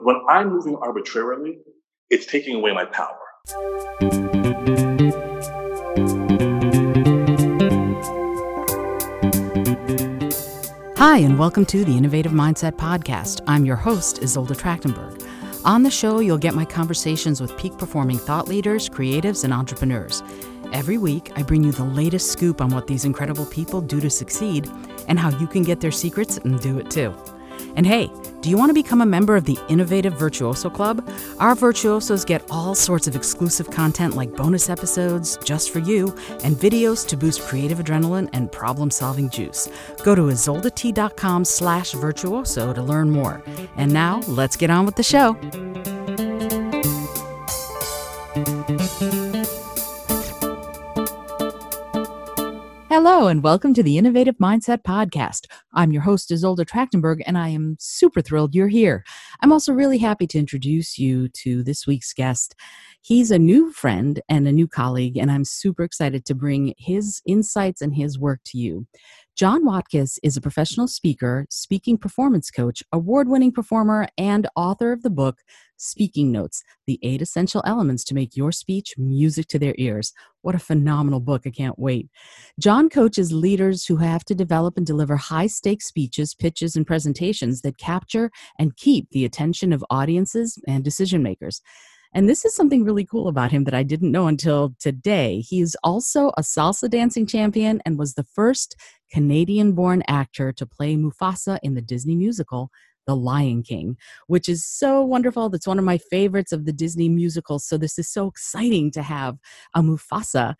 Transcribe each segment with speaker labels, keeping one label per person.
Speaker 1: When I'm moving arbitrarily, it's taking away my power.
Speaker 2: Hi, and welcome to the Innovative Mindset Podcast. I'm your host, Isolde Trachtenberg. On the show, you'll get my conversations with peak-performing thought leaders, creatives, and entrepreneurs. Every week, I bring you the latest scoop on what these incredible people do to succeed and how you can get their secrets and do it too. And hey, do you want to become a member of the Innovative Virtuoso Club? Our virtuosos get all sorts of exclusive content like bonus episodes just for you and videos to boost creative adrenaline and problem-solving juice. Go to isoldet.com/virtuoso to learn more. And now, let's get on with the show. Hello, and welcome to the Innovative Mindset Podcast. I'm your host, Isolde Trachtenberg, and I am super thrilled you're here. I'm also really happy to introduce you to this week's guest. He's a new friend and a new colleague, and I'm super excited to bring his insights and his work to you. John Watkiss is a professional speaker, speaking performance coach, award-winning performer, and author of the book, Speaking Notes, The 8 Essential Elements to Make Your Speech Music to Their Ears. What a phenomenal book. I can't wait. John coaches leaders who have to develop and deliver high-stakes speeches, pitches, and presentations that capture and keep the attention of audiences and decision makers. And this is something really cool about him that I didn't know until today. He is also a salsa dancing champion and was the first Canadian-born actor to play Mufasa in the Disney musical, The Lion King, which is so wonderful. That's one of my favorites of the Disney musicals. So this is so exciting to have a Mufasa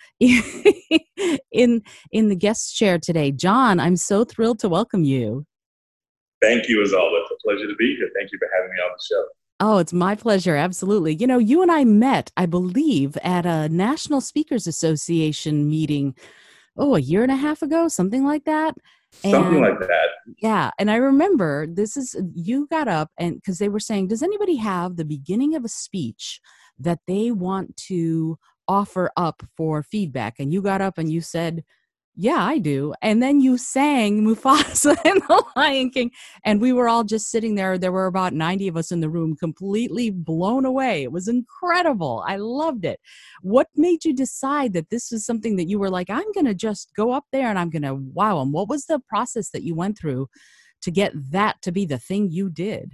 Speaker 2: in the guest chair today. John, I'm so thrilled to welcome you.
Speaker 1: Thank you, Isolde. It's a pleasure to be here. Thank you for having me on the show.
Speaker 2: Oh, it's my pleasure. Absolutely. You know, you and I met, I believe, at a National Speakers Association meeting, a year and a half ago, something like that.
Speaker 1: Something like that.
Speaker 2: Yeah. And I remember you got up and because they were saying, does anybody have the beginning of a speech that they want to offer up for feedback? And you got up and you said, yeah, I do. And then you sang Mufasa in The Lion King. And we were all just sitting there. There were about 90 of us in the room, completely blown away. It was incredible. I loved it. What made you decide that this was something that you were like, I'm going to just go up there and I'm going to wow them? What was the process that you went through to get that to be the thing you did?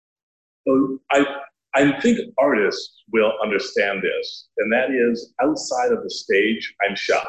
Speaker 1: So I think artists will understand this. And that is, outside of the stage, I'm shy.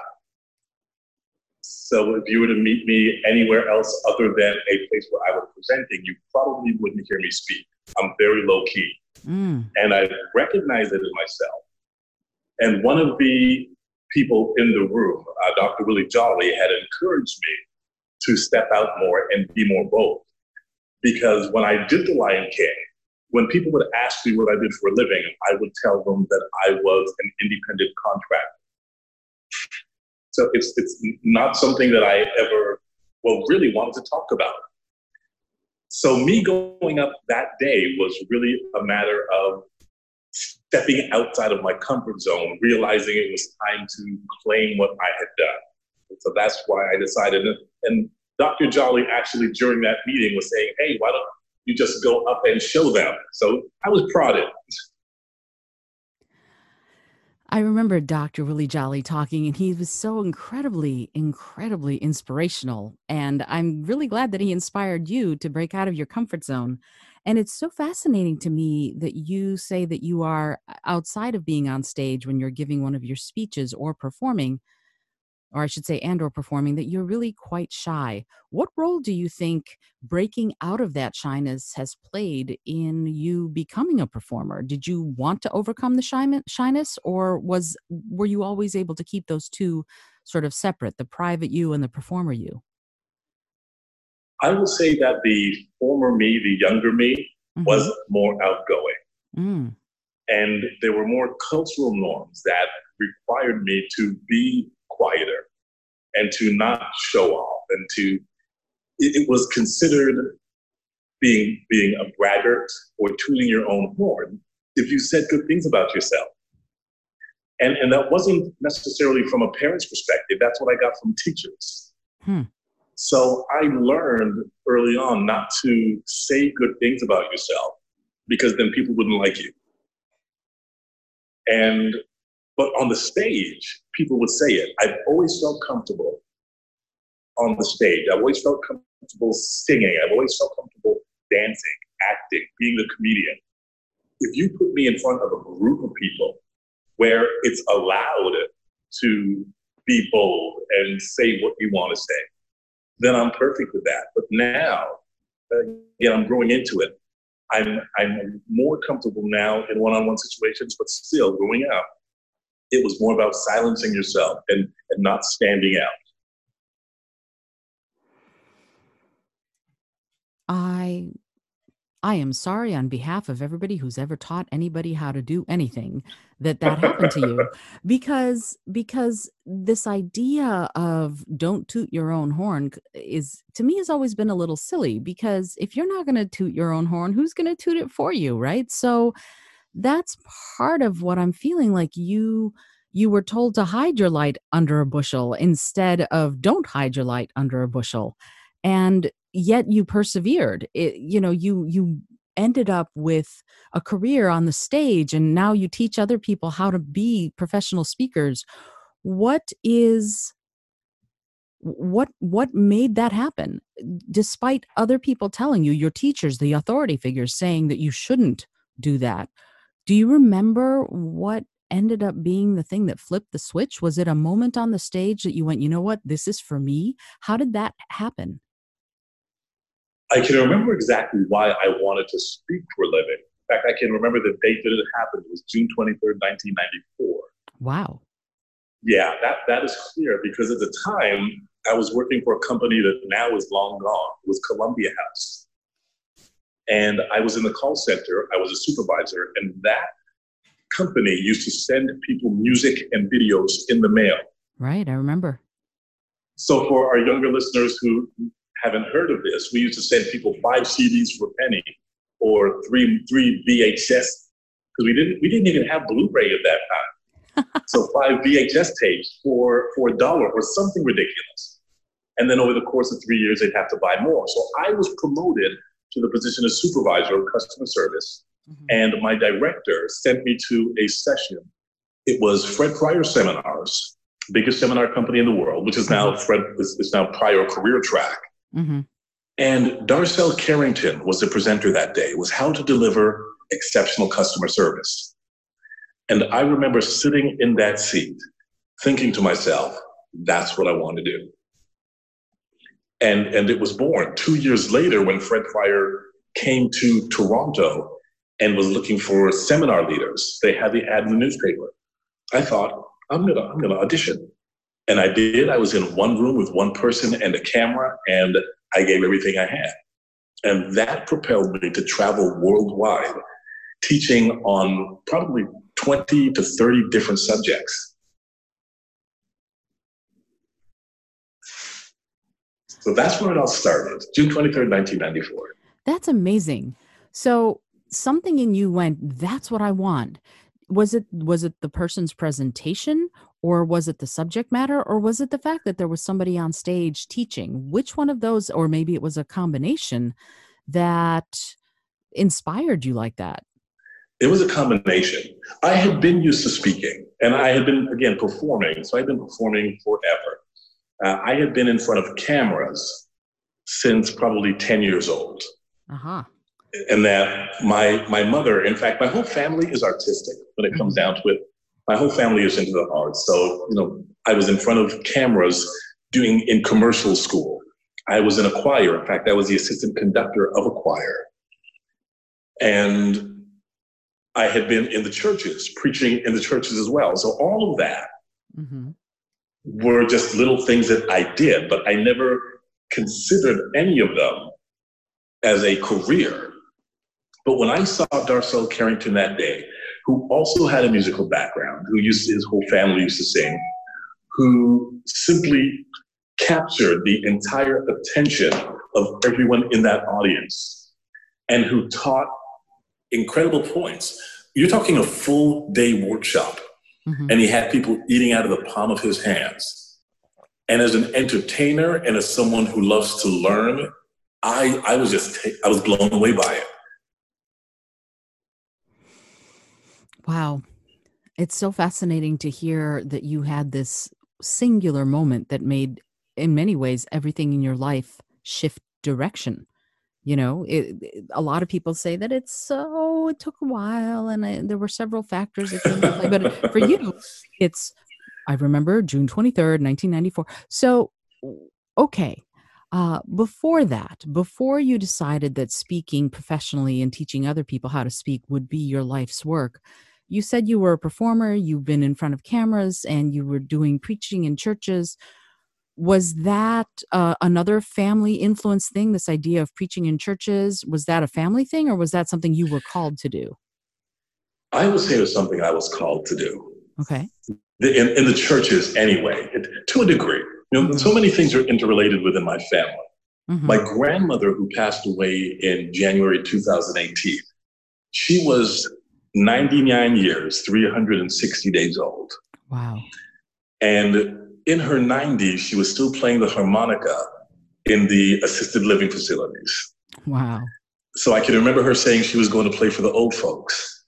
Speaker 1: So if you were to meet me anywhere else other than a place where I was presenting, you probably wouldn't hear me speak. I'm very low key. And I recognize it in myself. And one of the people in the room, Dr. Willie Jolly, had encouraged me to step out more and be more bold. Because when I did The Lion King, when people would ask me what I did for a living, I would tell them that I was an independent contractor. So it's not something that I ever, really wanted to talk about. So me going up that day was really a matter of stepping outside of my comfort zone, realizing it was time to claim what I had done. And so that's why I decided, and Dr. Jolly actually during that meeting was saying, hey, why don't you just go up and show them? So I was prodded.
Speaker 2: I remember Dr. Willie Jolly talking, and he was so incredibly, incredibly inspirational. And I'm really glad that he inspired you to break out of your comfort zone. And it's so fascinating to me that you say that you are outside of being on stage when you're giving one of your speeches or performing, or I should say, and or performing, that you're really quite shy. What role do you think breaking out of that shyness has played in you becoming a performer? Did you want to overcome the shyness, or were you always able to keep those two sort of separate, the private you and the performer you?
Speaker 1: I would say that the former me, the younger me, was more outgoing. And there were more cultural norms that required me to be quieter and to not show off, and it was considered being a braggart or tooting your own horn if you said good things about yourself. And that wasn't necessarily from a parent's perspective. That's what I got from teachers. So I learned early on not to say good things about yourself, because then people wouldn't like you. But on the stage, people would say it. I've always felt comfortable on the stage. I've always felt comfortable singing. I've always felt comfortable dancing, acting, being a comedian. If you put me in front of a group of people where it's allowed to be bold and say what you want to say, then I'm perfect with that. But now, again, I'm growing into it. I'm more comfortable now in one-on-one situations, but still, growing up, it was more about silencing yourself and not standing out.
Speaker 2: I am sorry on behalf of everybody who's ever taught anybody how to do anything that happened to you, because this idea of don't toot your own horn is, to me, has always been a little silly, because if you're not going to toot your own horn, who's going to toot it for you, right? So that's part of what I'm feeling like you were told to hide your light under a bushel instead of don't hide your light under a bushel. And yet you persevered. You ended up with a career on the stage, and now you teach other people how to be professional speakers. What made that happen? Despite other people telling you, your teachers, the authority figures, saying that you shouldn't do that. Do you remember what ended up being the thing that flipped the switch? Was it a moment on the stage that you went, you know what, this is for me? How did that happen?
Speaker 1: I can remember exactly why I wanted to speak for a living. In fact, I can remember the date that it happened. It was June 23rd, 1994.
Speaker 2: Wow.
Speaker 1: Yeah, that is clear, because at the time, I was working for a company that now is long gone. It was Columbia House. And I was in the call center. I was a supervisor, and that company used to send people music and videos in the mail.
Speaker 2: Right, I remember.
Speaker 1: So for our younger listeners who haven't heard of this, we used to send people 5 CDs for a penny, or three VHS, because we didn't even have Blu-ray at that time. So 5 VHS tapes for $1 or something ridiculous. And then over the course of 3 years, they'd have to buy more. So I was promoted to the position of supervisor of customer service. Mm-hmm. And my director sent me to a session. It was Fred Pryor Seminars, biggest seminar company in the world, which is now is now Pryor Career Track. Mm-hmm. And Darcel Carrington was the presenter that day. It was how to deliver exceptional customer service. And I remember sitting in that seat thinking to myself, that's what I want to do. And it was born 2 years later when Fred Pryor came to Toronto and was looking for seminar leaders. They had the ad in the newspaper. I thought, I'm gonna audition. And I did. I was in one room with one person and a camera, and I gave everything I had. And that propelled me to travel worldwide, teaching on probably 20 to 30 different subjects. So that's where it all started, June 23rd, 1994.
Speaker 2: That's amazing. So something in you went, that's what I want. Was it the person's presentation, or was it the subject matter, or was it the fact that there was somebody on stage teaching? Which one of those, or maybe it was a combination, that inspired you like that?
Speaker 1: It was a combination. I had been used to speaking, and I had been, again, performing. So I've been performing forever. I had been in front of cameras since probably 10 years old. Uh-huh. And that my mother, in fact, my whole family is artistic when it comes down to it. My whole family is into the arts. So, I was in front of cameras doing in commercial school. I was in a choir. In fact, I was the assistant conductor of a choir. And I had been in the churches, preaching in the churches as well. So all of that were just little things that I did, but I never considered any of them as a career. But when I saw Darcel Carrington that day, who also had a musical background, his whole family used to sing, who simply captured the entire attention of everyone in that audience, and who taught incredible points. You're talking a full day workshop, and he had people eating out of the palm of his hands. And as an entertainer and as someone who loves to learn, I was blown away by it.
Speaker 2: Wow. It's so fascinating to hear that you had this singular moment that made, in many ways, everything in your life shift direction. A lot of people say that it took a while and there were several factors that came into play. But for you, I remember June 23rd, 1994. So, okay. Before you decided that speaking professionally and teaching other people how to speak would be your life's work, you said you were a performer, you've been in front of cameras, and you were doing preaching in churches. Was that another family influence thing, this idea of preaching in churches? Was that a family thing, or was that something you were called to do?
Speaker 1: I would say it was something I was called to do.
Speaker 2: Okay.
Speaker 1: In the churches anyway, to a degree. So many things are interrelated within my family. Mm-hmm. My grandmother, who passed away in January 2018, she was 99 years, 360 days old.
Speaker 2: Wow.
Speaker 1: And in her 90s, she was still playing the harmonica in the assisted living facilities.
Speaker 2: Wow.
Speaker 1: So I can remember her saying she was going to play for the old folks.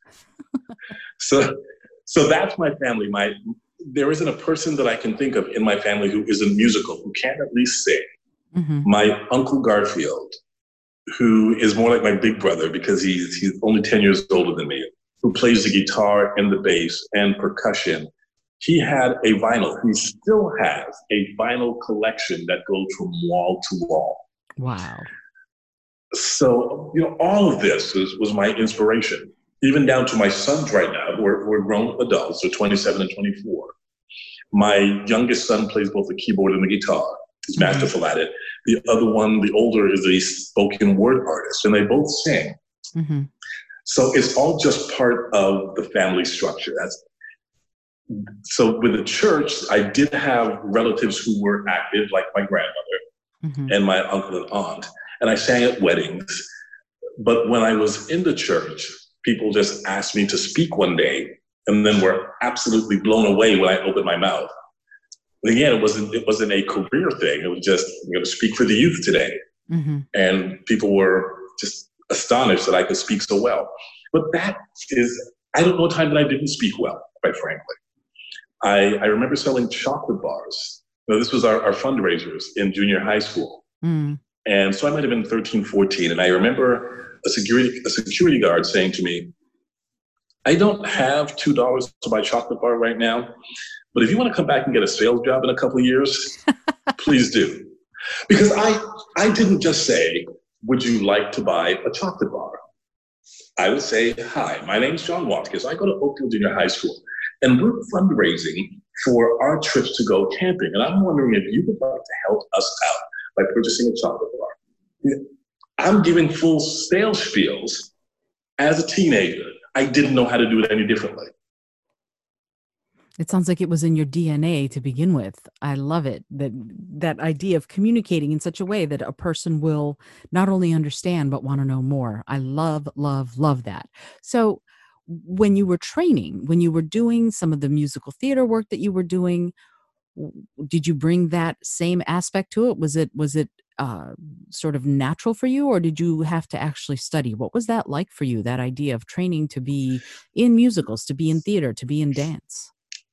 Speaker 1: So that's my family. There isn't a person that I can think of in my family who isn't musical, who can at least sing. Mm-hmm. My Uncle Garfield, who is more like my big brother because he's only 10 years older than me, who plays the guitar and the bass and percussion. He had a vinyl. He still has a vinyl collection that goes from wall to wall.
Speaker 2: Wow.
Speaker 1: So, all of this was my inspiration, even down to my sons right now, who are grown adults, they're 27 and 24. My youngest son plays both the keyboard and the guitar. He's masterful at it. The other one, the older, is a spoken word artist, and they both sing. Mm-hmm. So it's all just part of the family structure. So with the church, I did have relatives who were active, like my grandmother and my uncle and aunt, and I sang at weddings. But when I was in the church, people just asked me to speak one day, and then were absolutely blown away when I opened my mouth. And again, it wasn't a career thing. It was just, I'm going to speak for the youth today. Mm-hmm. And people were just astonished that I could speak so well. But I don't know a time that I didn't speak well, quite frankly. I remember selling chocolate bars. This was our fundraisers in junior high school. Mm. And so I might have been 13, 14. And I remember a security guard saying to me, I don't have $2 to buy chocolate bar right now, but if you want to come back and get a sales job in a couple of years, please do. Because I didn't just say, would you like to buy a chocolate bar? I would say, hi, my name's John Watkins. I go to Oakville Junior High School, and we're fundraising for our trips to go camping. And I'm wondering if you would like to help us out by purchasing a chocolate bar. I'm giving full sales spiels. As a teenager, I didn't know how to do it any differently.
Speaker 2: It sounds like it was in your DNA to begin with. I love it. That idea of communicating in such a way that a person will not only understand, but want to know more. I love, love, love that. So when you were training, when you were doing some of the musical theater work that you were doing, did you bring that same aspect to it? Was it sort of natural for you, or did you have to actually study? What was that like for you, that idea of training to be in musicals, to be in theater, to be in dance?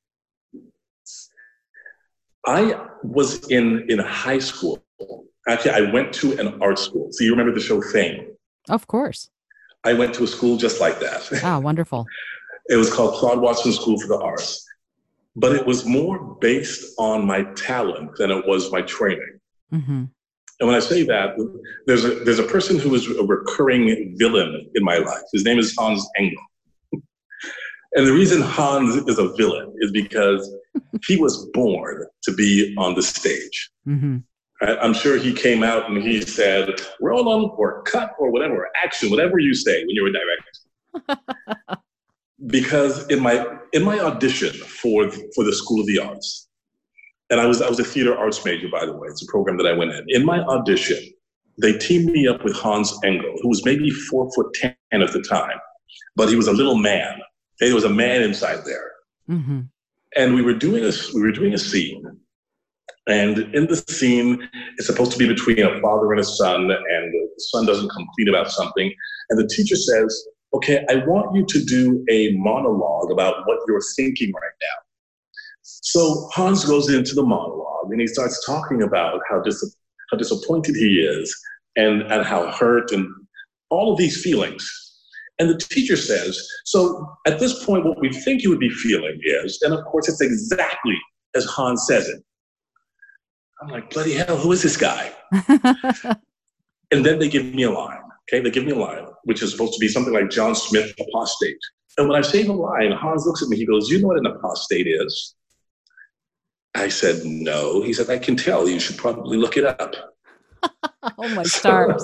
Speaker 1: I was in high school. Actually, I went to an art school. So you remember the show Fame?
Speaker 2: Of course.
Speaker 1: I went to a school just like that.
Speaker 2: Ah, wonderful.
Speaker 1: It was called Claude Watson School for the Arts. But it was more based on my talent than it was my training. Mm-hmm. And when I say that, there's a person who is a recurring villain in my life. His name is Hans Engel. And the reason Hans is a villain is because he was born to be on the stage. Mm-hmm. I'm sure he came out and he said, roll on or cut or whatever, or action, whatever you say when you're a director. Because in my audition for the School of the Arts, and I was a theater arts major, by the way. It's a program that I went in. In my audition, they teamed me up with Hans Engel, who was maybe 4'10" at the time, but he was a little man. There was a man inside there. Mm-hmm. And we were doing a scene. And in the scene, it's supposed to be between a father and a son, and the son doesn't come clean about something. And the teacher says, okay, I want you to do a monologue about what you're thinking right now. So Hans goes into the monologue and he starts talking about how disappointed he is and how hurt and all of these feelings. And the teacher says, so at this point, what we think you would be feeling is, and of course, it's exactly as Hans says it. I'm like, bloody hell, who is this guy? And then they give me a line. Okay, they give me a line, which is supposed to be something like John Smith, apostate. And when I say the line, Hans looks at me, he goes, you know what an apostate is? I said, no. He said, I can tell. You should probably look it up.
Speaker 2: Oh, my stars.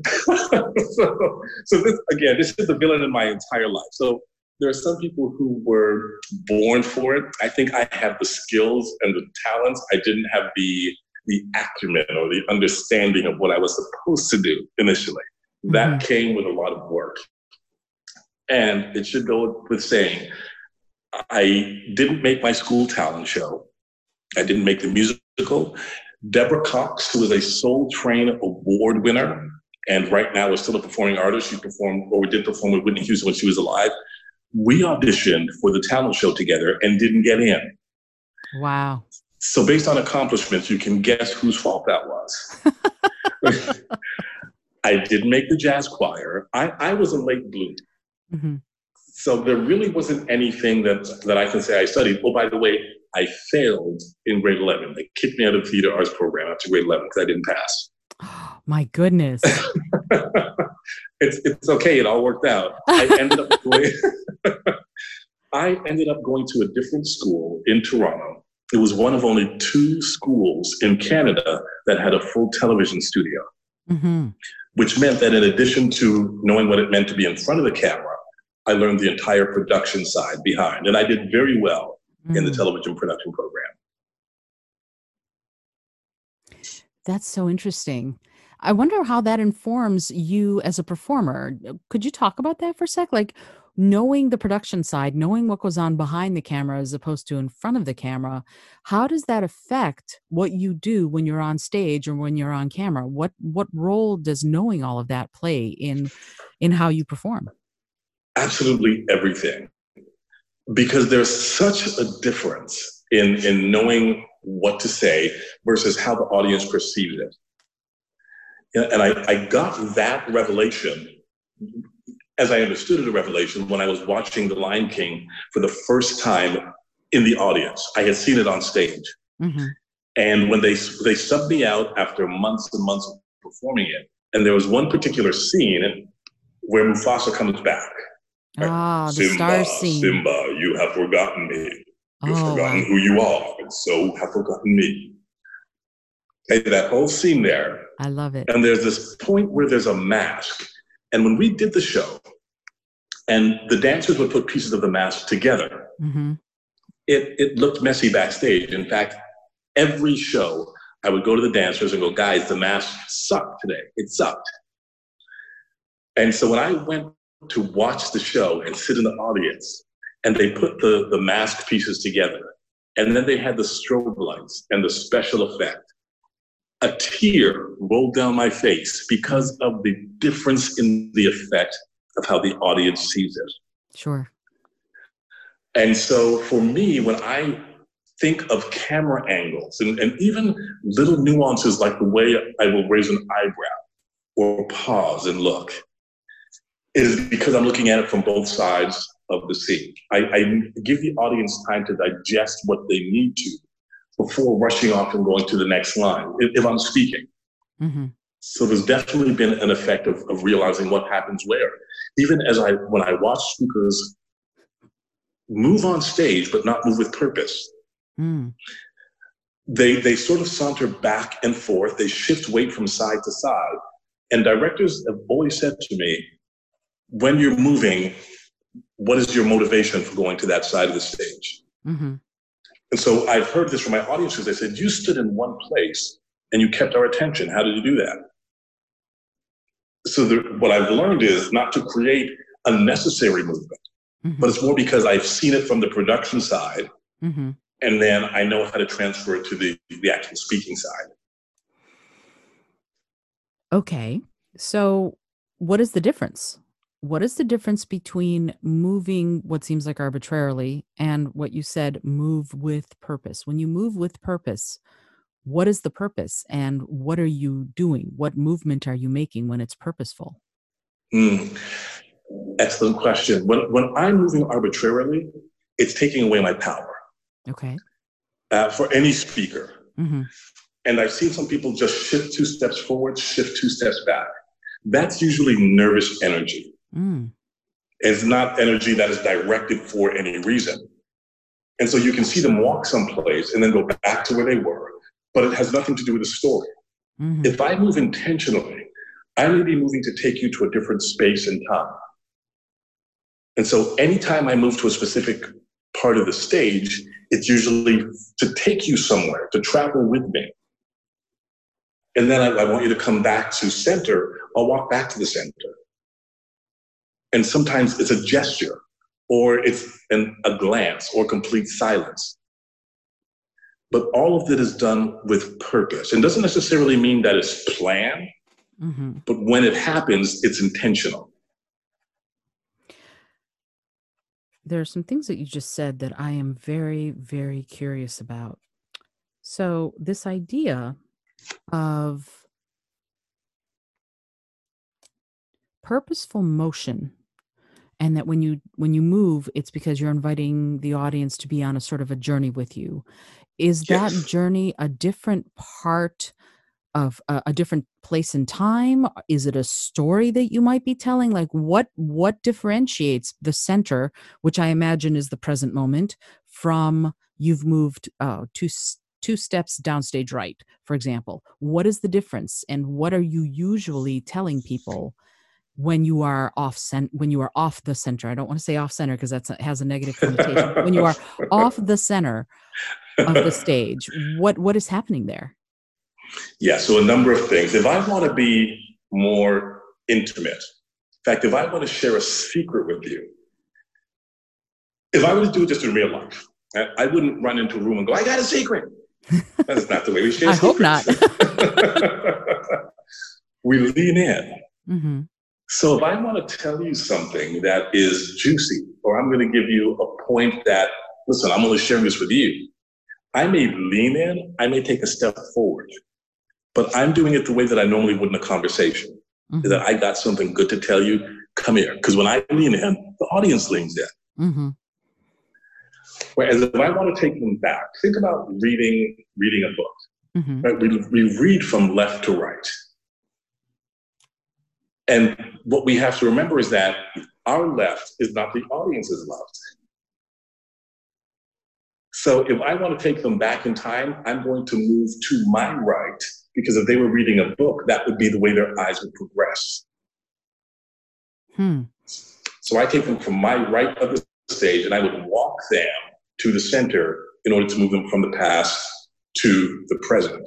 Speaker 1: So this is the villain in my entire life. So there are some people who were born for it. I think I have the skills and the talents. I didn't have the acumen or the understanding of what I was supposed to do initially. Mm-hmm. That came with a lot of work. And it should go with saying, I didn't make my school talent show. I didn't make the musical. Deborah Cox, who is a Soul Train Award winner, and right now is still a performing artist. She performed, or we did perform with Whitney Houston when she was alive. We auditioned for the talent show together and didn't get in.
Speaker 2: Wow.
Speaker 1: So based on accomplishments, you can guess whose fault that was. I didn't make the jazz choir. I was a late bloomer. Mm-hmm. So there really wasn't anything that I can say I studied. Oh, by the way, I failed in grade 11. They kicked me out of the theater arts program after grade 11 because I didn't pass.
Speaker 2: Oh, my goodness.
Speaker 1: It's okay. It all worked out. I ended up going to a different school in Toronto. It was one of only 2 schools in Canada that had a full television studio, mm-hmm. which meant that in addition to knowing what it meant to be in front of the camera, I learned the entire production side behind, and I did very well in the television production program.
Speaker 2: That's so interesting. I wonder how that informs you as a performer. Could you talk about that for a sec? Like knowing the production side, knowing what goes on behind the camera as opposed to in front of the camera, how does that affect what you do when you're on stage or when you're on camera? What role does knowing all of that play in how you perform?
Speaker 1: Absolutely everything. Because there's such a difference in knowing what to say versus how the audience perceives it. And I got that revelation, as I understood it, a revelation, when I was watching The Lion King for the first time in the audience. I had seen it on stage. Mm-hmm. And when they subbed me out after months and months of performing it, and there was one particular scene where Mufasa comes back.
Speaker 2: Ah, the star scene.
Speaker 1: Simba, you have forgotten me. You've forgotten who you are, and so have forgotten me. Okay, that whole scene there.
Speaker 2: I love it.
Speaker 1: And there's this point where there's a mask. And when we did the show, and the dancers would put pieces of the mask together, mm-hmm. it looked messy backstage. In fact, every show, I would go to the dancers and go, guys, the mask sucked today. It sucked. And so when I went to watch the show and sit in the audience, and they put the mask pieces together, and then they had the strobe lights and the special effect, a tear rolled down my face because of the difference in the effect of how the audience sees it.
Speaker 2: Sure.
Speaker 1: And so for me, when I think of camera angles and even little nuances like the way I will raise an eyebrow or pause and look, it is because I'm looking at it from both sides of the scene. I give the audience time to digest what they need to before rushing off and going to the next line, if I'm speaking. Mm-hmm. So there's definitely been an effect of realizing what happens where. Even when I watch speakers move on stage, but not move with purpose, they sort of saunter back and forth, they shift weight from side to side. And directors have always said to me, when you're moving, what is your motivation for going to that side of the stage? Mm-hmm. And so I've heard this from my audiences. They said, you stood in one place and you kept our attention. How did you do that? So what I've learned is not to create unnecessary movement, mm-hmm. but it's more because I've seen it from the production side, mm-hmm. and then I know how to transfer it to the actual speaking side.
Speaker 2: Okay. So what is the difference? what is the difference between moving what seems like arbitrarily and what you said, move with purpose? When you move with purpose, what is the purpose and what are you doing? What movement are you making when it's purposeful?
Speaker 1: Excellent question. When I'm moving arbitrarily, it's taking away my power.
Speaker 2: Okay.
Speaker 1: For any speaker.
Speaker 2: Mm-hmm.
Speaker 1: And I've seen some people just shift 2 steps forward, shift 2 steps back. That's usually nervous energy. It's not energy that is directed for any reason. And so you can see them walk someplace and then go back to where they were, but it has nothing to do with the story. Mm-hmm. If I move intentionally, I may be moving to take you to a different space and time. And so anytime I move to a specific part of the stage, it's usually to take you somewhere, to travel with me. And then I want you to come back to center. I'll walk back to the center. And sometimes it's a gesture, or it's a glance, or complete silence. But all of it is done with purpose. And doesn't necessarily mean that it's planned, but when it happens, it's intentional.
Speaker 2: There are some things that you just said that I am very, very curious about. So this idea of purposeful motion, and that when you move, it's because you're inviting the audience to be on a sort of a journey with you. Is that journey a different part of a different place in time? Is it a story that you might be telling? Like what differentiates the center, which I imagine is the present moment, from you've moved two steps downstage right, for example? What is the difference, and what are you usually telling people when you are off the center? I don't want to say off center because that has a negative connotation. When you are off the center of the stage, what is happening there?
Speaker 1: Yeah, so a number of things. If I want to be more intimate, in fact, if I want to share a secret with you, if I were to do it just in real life, I wouldn't run into a room and go, I got a secret. That's not the way we share secrets.
Speaker 2: I hope
Speaker 1: not. We lean in. Mm-hmm. So if I want to tell you something that is juicy, or I'm going to give you a point that, listen, I'm only sharing this with you, I may lean in, I may take a step forward, but I'm doing it the way that I normally would in a conversation. Is that I got something good to tell you, come here. Because when I lean in, the audience leans in. Whereas if I want to take them back, think about reading a book. Right? We read from left to right. And what we have to remember is that our left is not the audience's left. So if I want to take them back in time, I'm going to move to my right, because if they were reading a book, that would be the way their eyes would progress. So I take them from my right of the stage and I would walk them to the center in order to move them from the past to the present.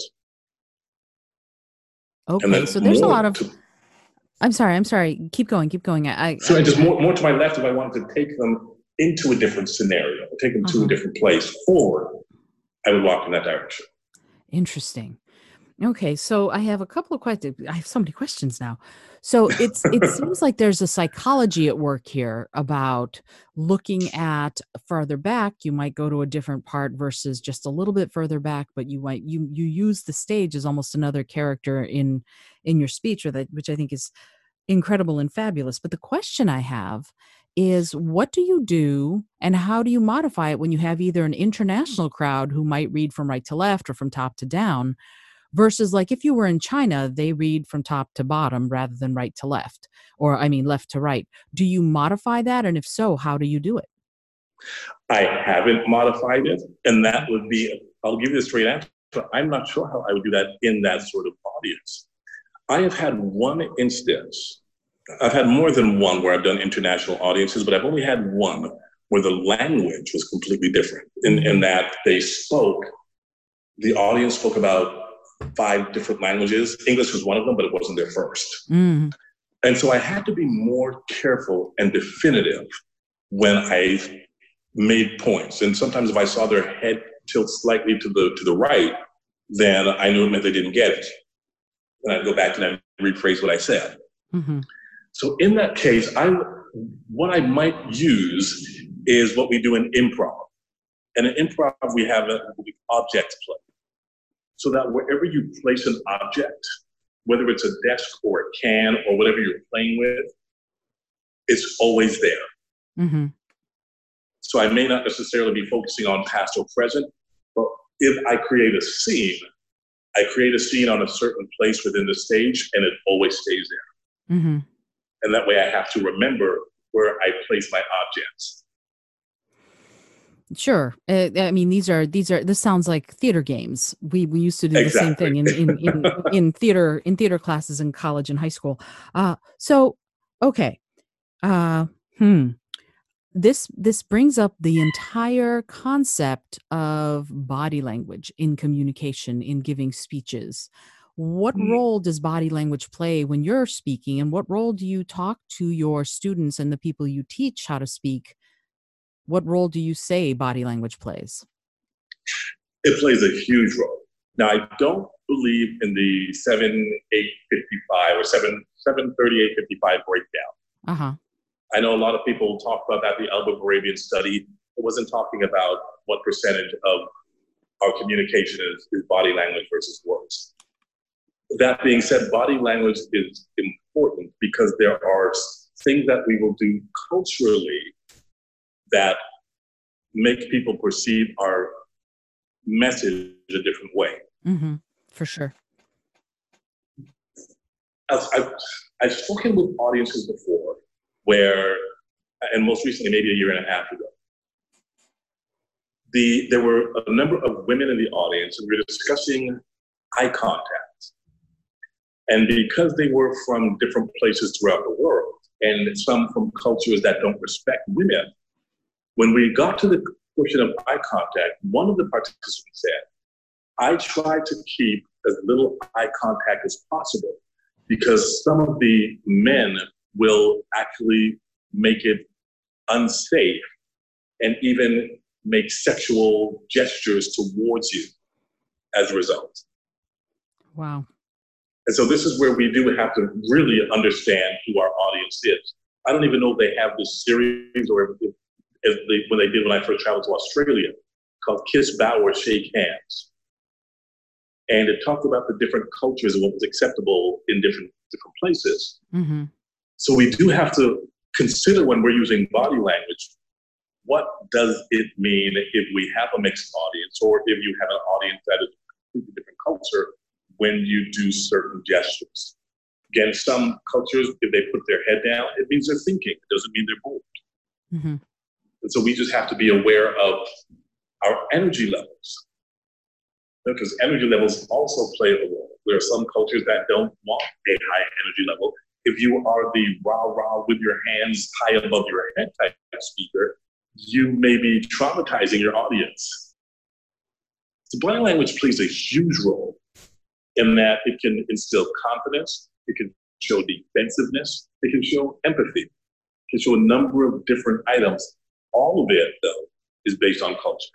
Speaker 2: Okay, so there's a lot of... I'm sorry. Keep going.
Speaker 1: So just more to my left, if I wanted to take them into a different scenario, or take them to a different place forward, I would walk in that direction.
Speaker 2: Interesting. Okay, so I have a couple of questions. I have so many questions now. So it seems like there's a psychology at work here about looking at further back. You might go to a different part versus just a little bit further back, but you use the stage as almost another character in your speech, which I think is incredible and fabulous. But the question I have is, what do you do and how do you modify it when you have either an international crowd who might read from right to left or from top to down, versus like if you were in China, they read from top to bottom rather than right to left, or I mean left to right. Do you modify that? And if so, how do you do it?
Speaker 1: I haven't modified it. And that would be, I'll give you a straight answer. I'm not sure how I would do that in that sort of audience. I have had one instance. I've had more than one where I've done international audiences, but I've only had one where the language was completely different in that the audience spoke about 5 different languages. English was one of them, but it wasn't their first. And so I had to be more careful and definitive when I made points. And sometimes if I saw their head tilt slightly to the right, then I knew it meant they didn't get it. And I'd go back and I'd rephrase what I said. So in that case, what I might use is what we do in improv. And in improv, we have an object play. So that wherever you place an object, whether it's a desk or a can or whatever you're playing with, it's always there. Mm-hmm. So I may not necessarily be focusing on past or present, but if I create a scene on a certain place within the stage and it always stays there. Mm-hmm. And that way I have to remember where I place my objects.
Speaker 2: Sure. I mean, this sounds like theater games. We used to do the same thing in theater classes in college and high school. So, okay. This brings up the entire concept of body language in communication, in giving speeches. What role does body language play when you're speaking, and what role do you talk to your students and the people you teach how to speak? What role do you say body language plays?
Speaker 1: It plays a huge role. Now, I don't believe in the 7-8-55 or 7-38-55 breakdown. Uh-huh. I know a lot of people talk about that, the Alba-Moravian study. It wasn't talking about what percentage of our communication is body language versus words. That being said, body language is important because there are things that we will do culturally that make people perceive our message a different way.
Speaker 2: Mm-hmm. For sure.
Speaker 1: I've spoken with audiences before where, and most recently, maybe a year and a half ago, there were a number of women in the audience and we were discussing eye contact. And because they were from different places throughout the world, and some from cultures that don't respect women, when we got to the question of eye contact, one of the participants said, I try to keep as little eye contact as possible because some of the men will actually make it unsafe and even make sexual gestures towards you as a result.
Speaker 2: Wow.
Speaker 1: And so this is where we do have to really understand who our audience is. I don't even know if they have this series or when I first traveled to Australia, called Kiss, Bow, or Shake Hands. And it talked about the different cultures and what was acceptable in different places. Mm-hmm. So we do have to consider when we're using body language, what does it mean if we have a mixed audience or if you have an audience that is a completely different culture when you do certain gestures. Again, some cultures, if they put their head down, it means they're thinking. It doesn't mean they're bored. Mm-hmm. And so we just have to be aware of our energy levels. Because energy levels also play a role. There are some cultures that don't want a high energy level. If you are the rah-rah with your hands high above your head type speaker, you may be traumatizing your audience. So body language plays a huge role in that it can instill confidence, it can show defensiveness, it can show empathy, it can show a number of different items. All of it, though, is based on culture.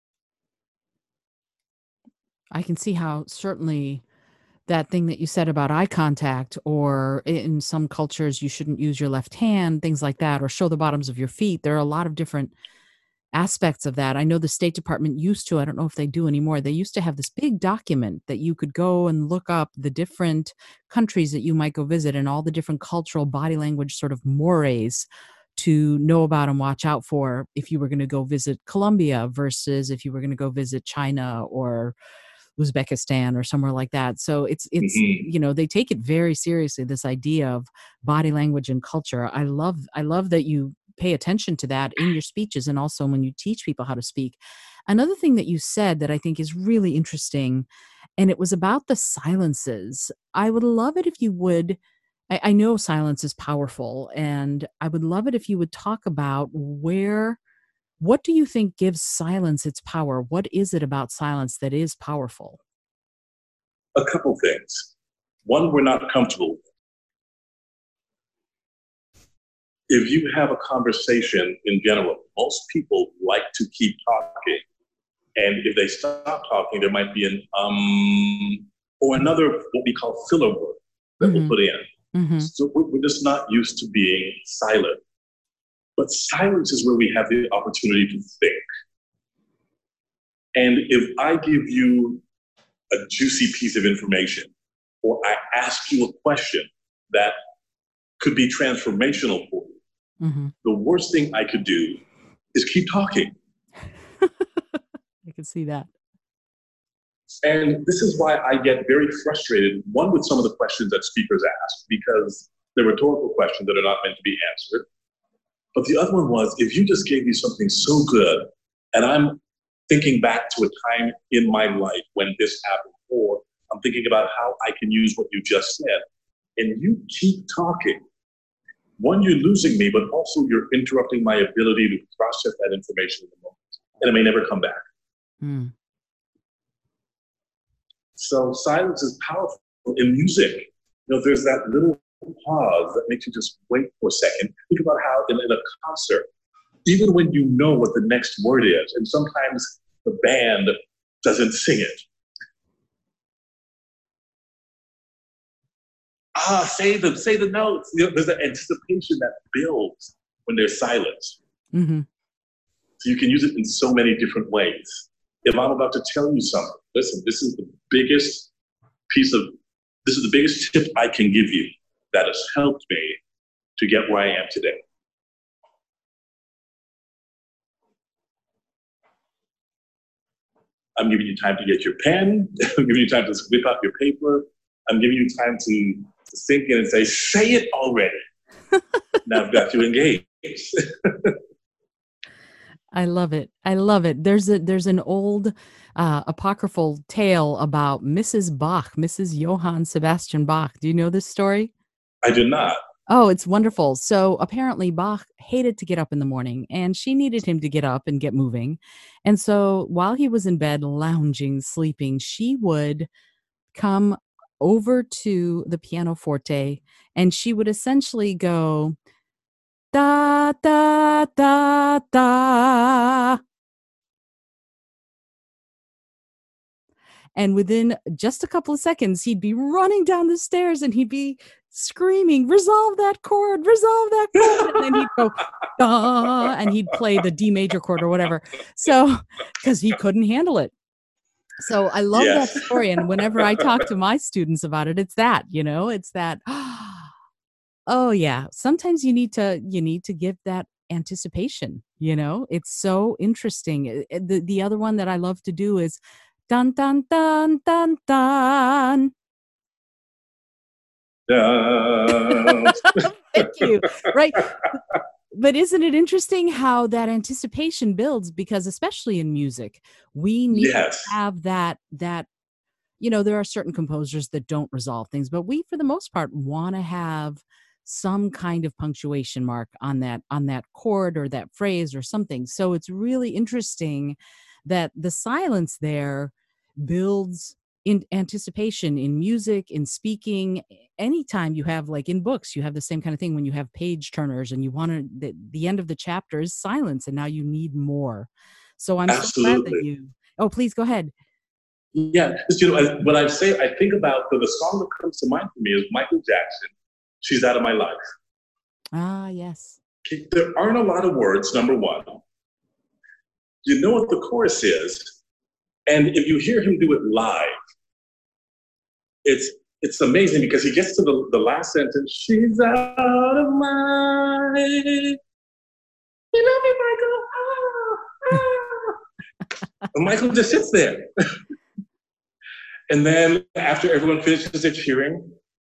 Speaker 2: I can see how certainly that thing that you said about eye contact, or in some cultures you shouldn't use your left hand, things like that, or show the bottoms of your feet. There are a lot of different aspects of that. I know the State Department used to, I don't know if they do anymore, they used to have this big document that you could go and look up the different countries that you might go visit and all the different cultural body language sort of mores to know about and watch out for if you were going to go visit Colombia versus if you were going to go visit China or Uzbekistan or somewhere like that. So it's mm-hmm. You know, they take it very seriously, this idea of body language and culture. I love that you pay attention to that in your speeches and also when you teach people how to speak. Another thing that you said that I think is really interesting, and it was about the silences. I would love it if you would, I know silence is powerful, and I would love it if you would talk about what do you think gives silence its power? What is it about silence that is powerful?
Speaker 1: A couple things. One, we're not comfortable with. If you have a conversation in general, most people like to keep talking. And if they stop talking, there might be an or another, what we call filler word that mm-hmm. we'll put in.
Speaker 2: Mm-hmm.
Speaker 1: So we're just not used to being silent. But silence is where we have the opportunity to think. And if I give you a juicy piece of information, or I ask you a question that could be transformational for you,
Speaker 2: Mm-hmm.
Speaker 1: the worst thing I could do is keep talking.
Speaker 2: I can see that.
Speaker 1: And this is why I get very frustrated, one, with some of the questions that speakers ask, because they're rhetorical questions that are not meant to be answered. But the other one was, if you just gave me something so good, and I'm thinking back to a time in my life when this happened, or I'm thinking about how I can use what you just said, and you keep talking, one, you're losing me, but also you're interrupting my ability to process that information in the moment, and it may never come back.
Speaker 2: Mm.
Speaker 1: So silence is powerful in music. There's that little pause that makes you just wait for a second. Think about how in a concert, even when you know what the next word is, and sometimes the band doesn't sing it. Say the notes. There's an anticipation that builds when there's silence.
Speaker 2: Mm-hmm.
Speaker 1: So you can use it in so many different ways. If I'm about to tell you something, listen, this is the biggest tip I can give you that has helped me to get where I am today. I'm giving you time to get your pen. I'm giving you time to whip out your paper. I'm giving you time to sink in and say it already. Now I've got you engaged.
Speaker 2: I love it. I love it. There's an old apocryphal tale about Mrs. Johann Sebastian Bach. Do you know this story?
Speaker 1: I do not.
Speaker 2: Oh, it's wonderful. So apparently Bach hated to get up in the morning, and she needed him to get up and get moving. And so while he was in bed, lounging, sleeping, she would come over to the pianoforte, and she would essentially go, da, da, da, da. And within just a couple of seconds, he'd be running down the stairs and he'd be screaming, resolve that chord. And then he'd go, da, and he'd play the D major chord or whatever. So, because he couldn't handle it. So I love that story. And whenever I talk to my students about it, it's that, it's that, oh yeah, sometimes you need to give that anticipation, it's so interesting. The other one that I love to do is dun dun dun dun dun. Thank you. Right. But isn't it interesting how that anticipation builds? Because especially in music, we need to have that, there are certain composers that don't resolve things, but we, for the most part, want to have some kind of punctuation mark on that chord or that phrase or something. So it's really interesting that the silence there builds in anticipation in music, in speaking. Anytime you have, like in books, you have the same kind of thing when you have page turners and you want the end of the chapter is silence and now you need more. So I'm so glad that please go ahead.
Speaker 1: Yeah, when I think about the song that comes to mind for me is Michael Jackson, She's Out of My Life.
Speaker 2: Ah, yes.
Speaker 1: Okay, there aren't a lot of words, number one. You know what the chorus is, and if you hear him do it live, it's amazing because he gets to the last sentence, she's out of my life. You love me, Michael. And Michael just sits there. And then after everyone finishes their cheering,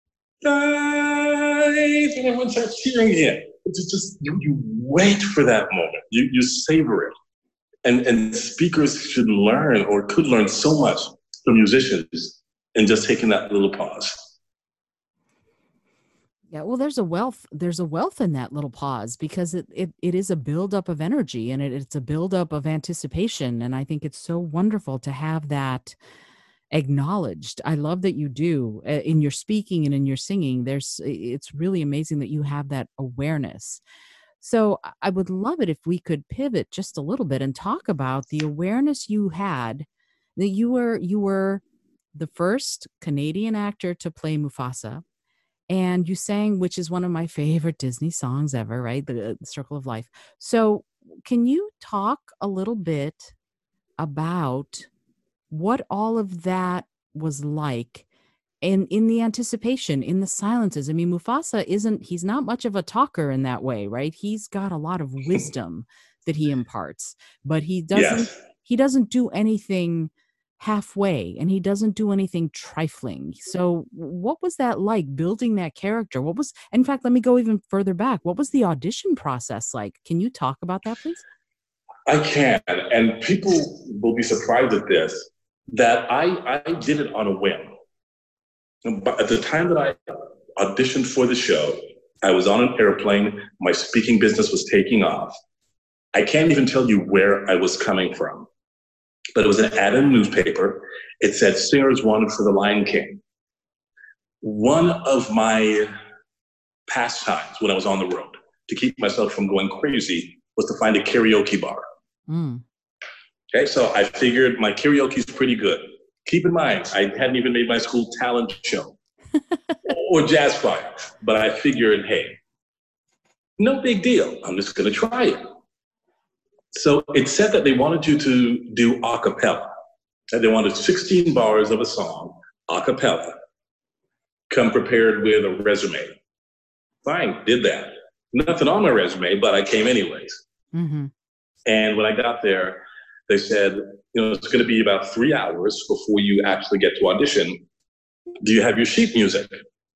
Speaker 1: and everyone starts cheering again. It's just you wait for that moment. You savor it. And speakers should learn or could learn so much from musicians in just taking that little pause.
Speaker 2: Yeah, well, there's a wealth in that little pause because it is a buildup of energy and it's a buildup of anticipation. And I think it's so wonderful to have that acknowledged. I love that you do in your speaking and in your singing. It's really amazing that you have that awareness. So I would love it if we could pivot just a little bit and talk about the awareness you had that you were the first Canadian actor to play Mufasa. and you sang, which is one of my favorite Disney songs ever, right? The Circle of Life. So can you talk a little bit about what all of that was like and in the anticipation, in the silences? I mean, he's not much of a talker in that way, right? He's got a lot of wisdom that he imparts, but
Speaker 1: Yes.
Speaker 2: he doesn't do anything halfway, and he doesn't do anything trifling. So what was that like, building that character? In fact, let me go even further back. What was the audition process like? Can you talk about that, please?
Speaker 1: I can. And people will be surprised at this, that I did it on a whim. But at the time that I auditioned for the show, I was on an airplane. My speaking business was taking off. I can't even tell you where I was coming from, but it was an ad in a newspaper. It said singers wanted for The Lion King. One of my pastimes when I was on the road to keep myself from going crazy was to find a karaoke bar. Mm. Okay, so I figured my karaoke is pretty good. Keep in mind, I hadn't even made my school talent show or jazz choir, but I figured, hey, no big deal. I'm just going to try it. So it said that they wanted you to do a cappella, that they wanted 16 bars of a song, a cappella, come prepared with a resume. Fine, did that. Nothing on my resume, but I came anyways. Mm-hmm. And when I got there, they said, it's going to be about 3 hours before you actually get to audition. Do you have your sheet music?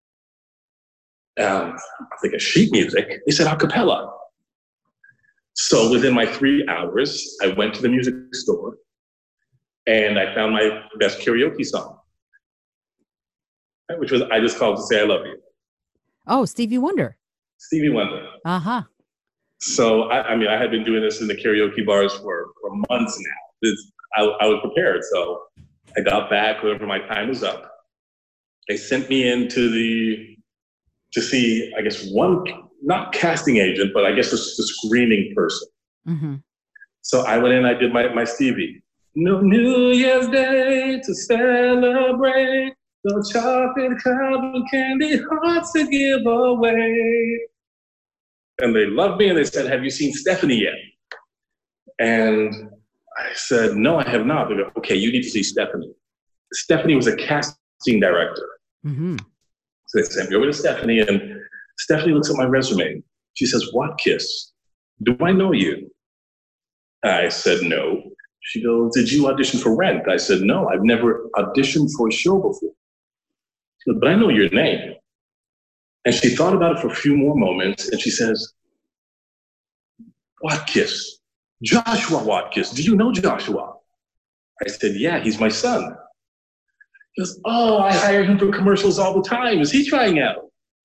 Speaker 1: I think of sheet music. They said a cappella. So within my 3 hours, I went to the music store and I found my best karaoke song, which was I Just Called to Say I Love You.
Speaker 2: Oh, Stevie Wonder.
Speaker 1: Stevie Wonder.
Speaker 2: Uh-huh.
Speaker 1: So, I had been doing this in the karaoke bars for months now. I was prepared. So I got back whenever my time was up. They sent me in to see, I guess, one, not casting agent, but I guess the screening person. Mm-hmm. So I went in, I did my Stevie. No New Year's Day to celebrate, no chocolate cup and candy hearts to give away. And they loved me and they said, have you seen Stephanie yet? And I said, no, I have not. They go, okay, you need to see Stephanie. Stephanie was a casting director. Mm-hmm. So they sent me over to Stephanie, and Stephanie looks at my resume. She says, Watkiss, do I know you? I said, no. She goes, did you audition for Rent? I said, no, I've never auditioned for a show before. She goes, but I know your name. And she thought about it for a few more moments, and she says, Watkiss, Joshua Watkiss, do you know Joshua? I said, yeah, he's my son. He goes, oh, I hire him for commercials all the time. Is he trying out?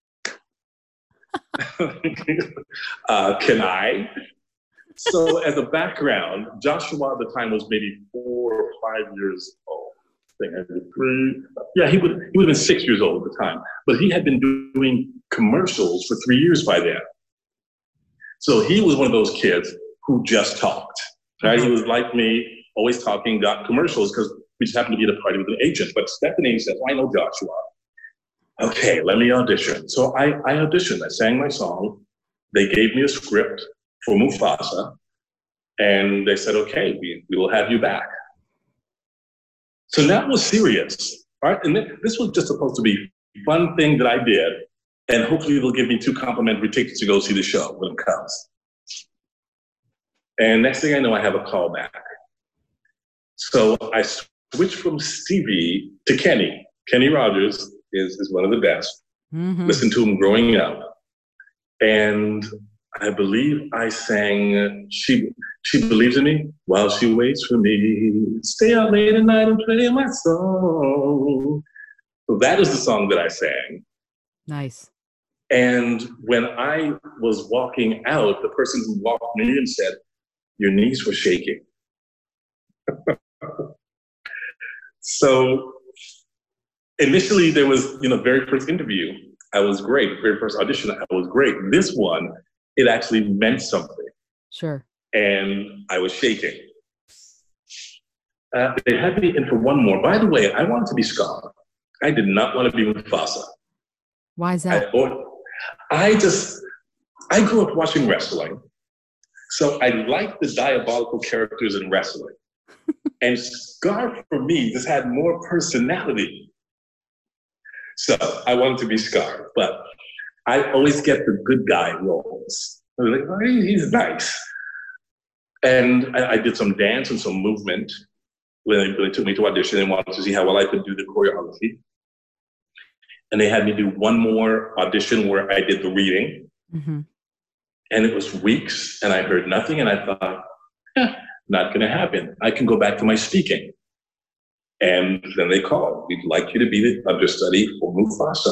Speaker 1: Can I? So as a background, Joshua at the time was maybe 4 or 5 years old. I think I was 3. Yeah, he would have been 6 years old at the time. But he had been doing commercials for 3 years by then. So he was one of those kids who just talked. Right? Mm-hmm. He was like me, always talking, got commercials because we just happened to be at a party with an agent. But Stephanie says, I know Joshua. Okay, let me audition. So I auditioned. I sang my song. They gave me a script for Mufasa. And they said, okay, we will have you back. So that was serious. Right? And this was just supposed to be a fun thing that I did. And hopefully they'll give me 2 complimentary tickets to go see the show when it comes. And next thing I know, I have a call back. So I switched from Stevie to Kenny. Kenny Rogers is one of the best. Mm-hmm. Listened to him growing up. And I believe I sang She Believes in Me while she waits for me. Stay out late at night and play my song. So that is the song that I sang.
Speaker 2: Nice.
Speaker 1: And when I was walking out, the person who walked me in said, your knees were shaking. So initially there was, very first interview, I was great. Very first audition, I was great. This one, it actually meant something.
Speaker 2: Sure.
Speaker 1: And I was shaking. They had me in for one more. By the way, I wanted to be Scar. I did not want to be Mufasa.
Speaker 2: Why is that?
Speaker 1: I grew up watching wrestling. So I like the diabolical characters in wrestling. And Scar, for me, just had more personality. So I wanted to be Scar, but I always get the good guy roles. I was like, oh, he's nice. And I did some dance and some movement when they took me to audition and wanted to see how well I could do the choreography. And they had me do one more audition where I did the reading. Mm-hmm. And it was weeks and I heard nothing. And I thought, not going to happen. I can go back to my speaking. And then they called. We'd like you to be the understudy for Mufasa.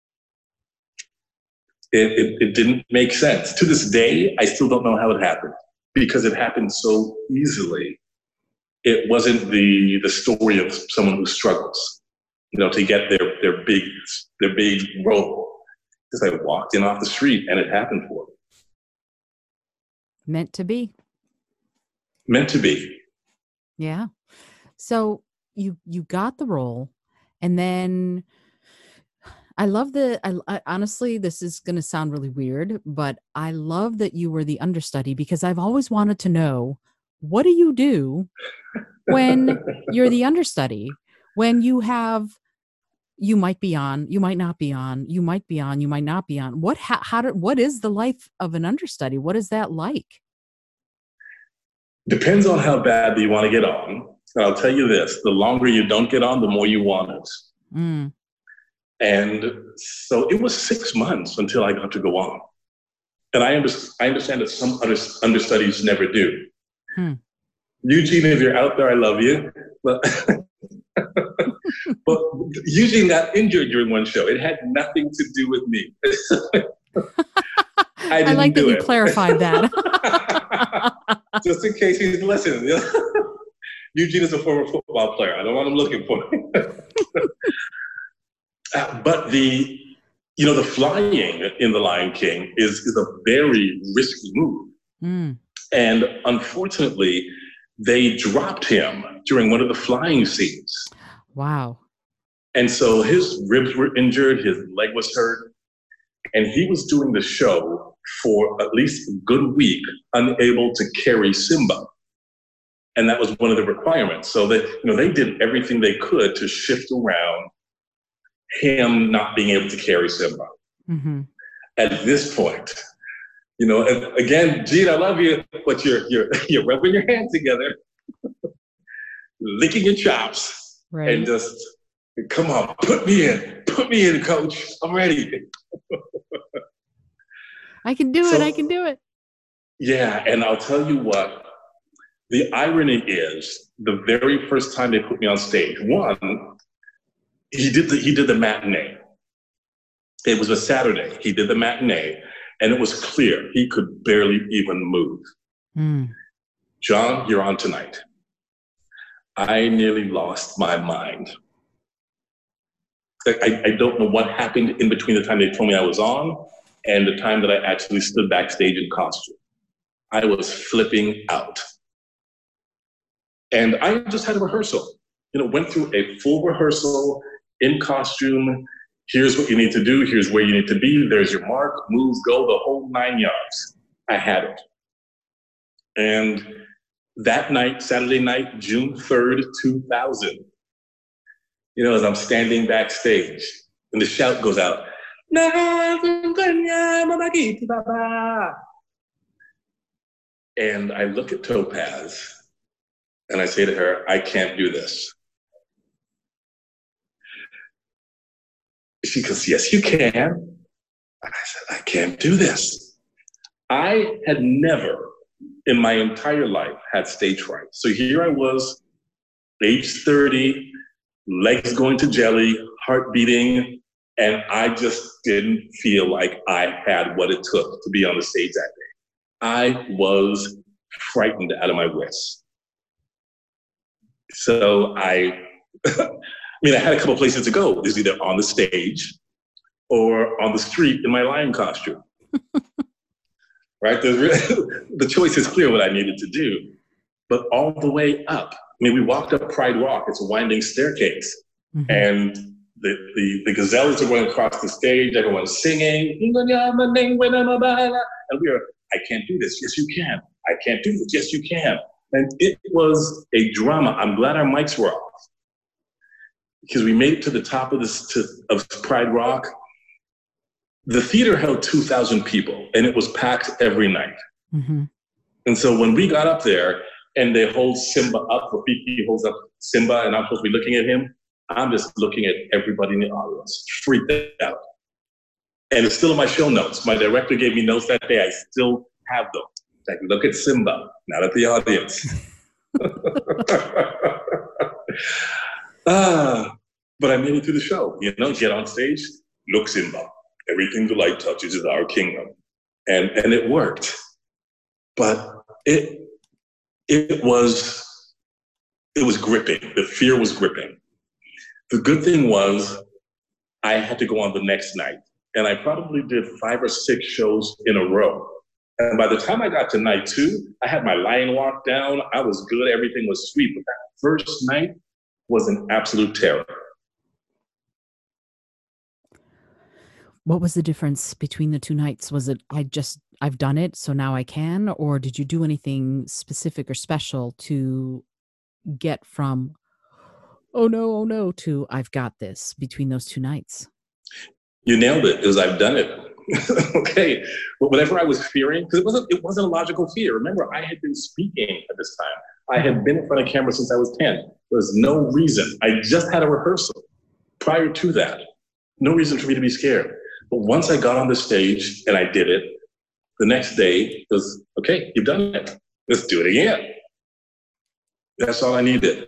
Speaker 1: It didn't make sense. To this day, I still don't know how it happened because it happened so easily. It wasn't the story of someone who struggles, to get their big role. Because I walked in off the street and it happened for me.
Speaker 2: Meant to be.
Speaker 1: Meant to be.
Speaker 2: Yeah. So you got the role, and then I love I honestly, this is going to sound really weird, but I love that you were the understudy because I've always wanted to know, what do you do when you're the understudy? When you might be on, you might not be on, you might be on, you might not be on. What is the life of an understudy? What is that like?
Speaker 1: Depends on how badly you want to get on. I'll tell you this, the longer you don't get on, the more you want it. Mm. And so it was 6 months until I got to go on. And I understand that some understudies never do. Hmm. Eugene, if you're out there, I love you. But, but Eugene got injured during one show. It had nothing to do with me.
Speaker 2: I like that you clarified that.
Speaker 1: Just in case he's listening. Eugene is a former football player. I don't want him looking for me. But the flying in The Lion King is a very risky move. Mm. And unfortunately, they dropped him during one of the flying scenes.
Speaker 2: Wow.
Speaker 1: And so his ribs were injured, his leg was hurt, and he was doing the show for at least a good week, unable to carry Simba. And that was one of the requirements. So they did everything they could to shift around him not being able to carry Simba. Mm-hmm. At this point, and again, Gene, I love you, but you're rubbing your hands together, licking your chops, right. And just, come on, put me in, coach. I'm ready.
Speaker 2: I can do it.
Speaker 1: Yeah, and I'll tell you what, the irony is, the very first time they put me on stage, one, he did the matinee. It was a Saturday. He did the matinee, and it was clear he could barely even move. Mm. John, you're on tonight. I nearly lost my mind. I don't know what happened in between the time they told me I was on and the time that I actually stood backstage in costume. I was flipping out. And I just had a rehearsal. Went through a full rehearsal in costume. Here's what you need to do. Here's where you need to be. There's your mark, move, go, the whole 9 yards. I had it. And that night, Saturday night, June 3rd, 2000, as I'm standing backstage and the shout goes out, and I look at Topaz and I say to her, I can't do this. She goes, yes, you can. I said, I can't do this. I had never in my entire life had stage fright. So here I was, age 30, legs going to jelly, heart beating, and I just didn't feel like I had what it took to be on the stage that day. I was frightened out of my wits. So I had a couple places to go. It was either on the stage or on the street in my lion costume. Right? The choice is clear what I needed to do. But all the way up, we walked up Pride Walk. It's a winding staircase. Mm-hmm. And the gazelles are going across the stage, everyone's singing, and we are, I can't do this. Yes, you can. I can't do this. Yes, you can. And it was a drama. I'm glad our mics were off because we made it to the top of of Pride Rock. The theater held 2,000 people and it was packed every night. Mm-hmm. And so when we got up there and they hold Simba up, Rafiki holds up Simba and I'm supposed to be looking at him, I'm just looking at everybody in the audience, freaked out. And it's still in my show notes. My director gave me notes that day. I still have them. Like, look at Simba, not at the audience. But I made it through the show. You know, get on stage, look, Simba. Everything the light touches is our kingdom. And it worked. But it was gripping. The fear was gripping. The good thing was I had to go on the next night. And I probably did 5 or 6 shows in a row. And by the time I got to night 2, I had my lion walk down. I was good. Everything was sweet. But that first night was an absolute terror.
Speaker 2: What was the difference between the 2 nights? Was it, I've done it, so now I can? Or did you do anything specific or special to get from, oh no, to I've got this between those 2 nights?
Speaker 1: You nailed it, because I've done it. Okay. But whatever I was fearing, because it wasn't a logical fear. Remember, I had been speaking at this time. I had been in front of camera since I was 10. There was no reason. I just had a rehearsal prior to that. No reason for me to be scared. But once I got on the stage and I did it, the next day it was, okay, you've done it. Let's do it again. That's all I needed.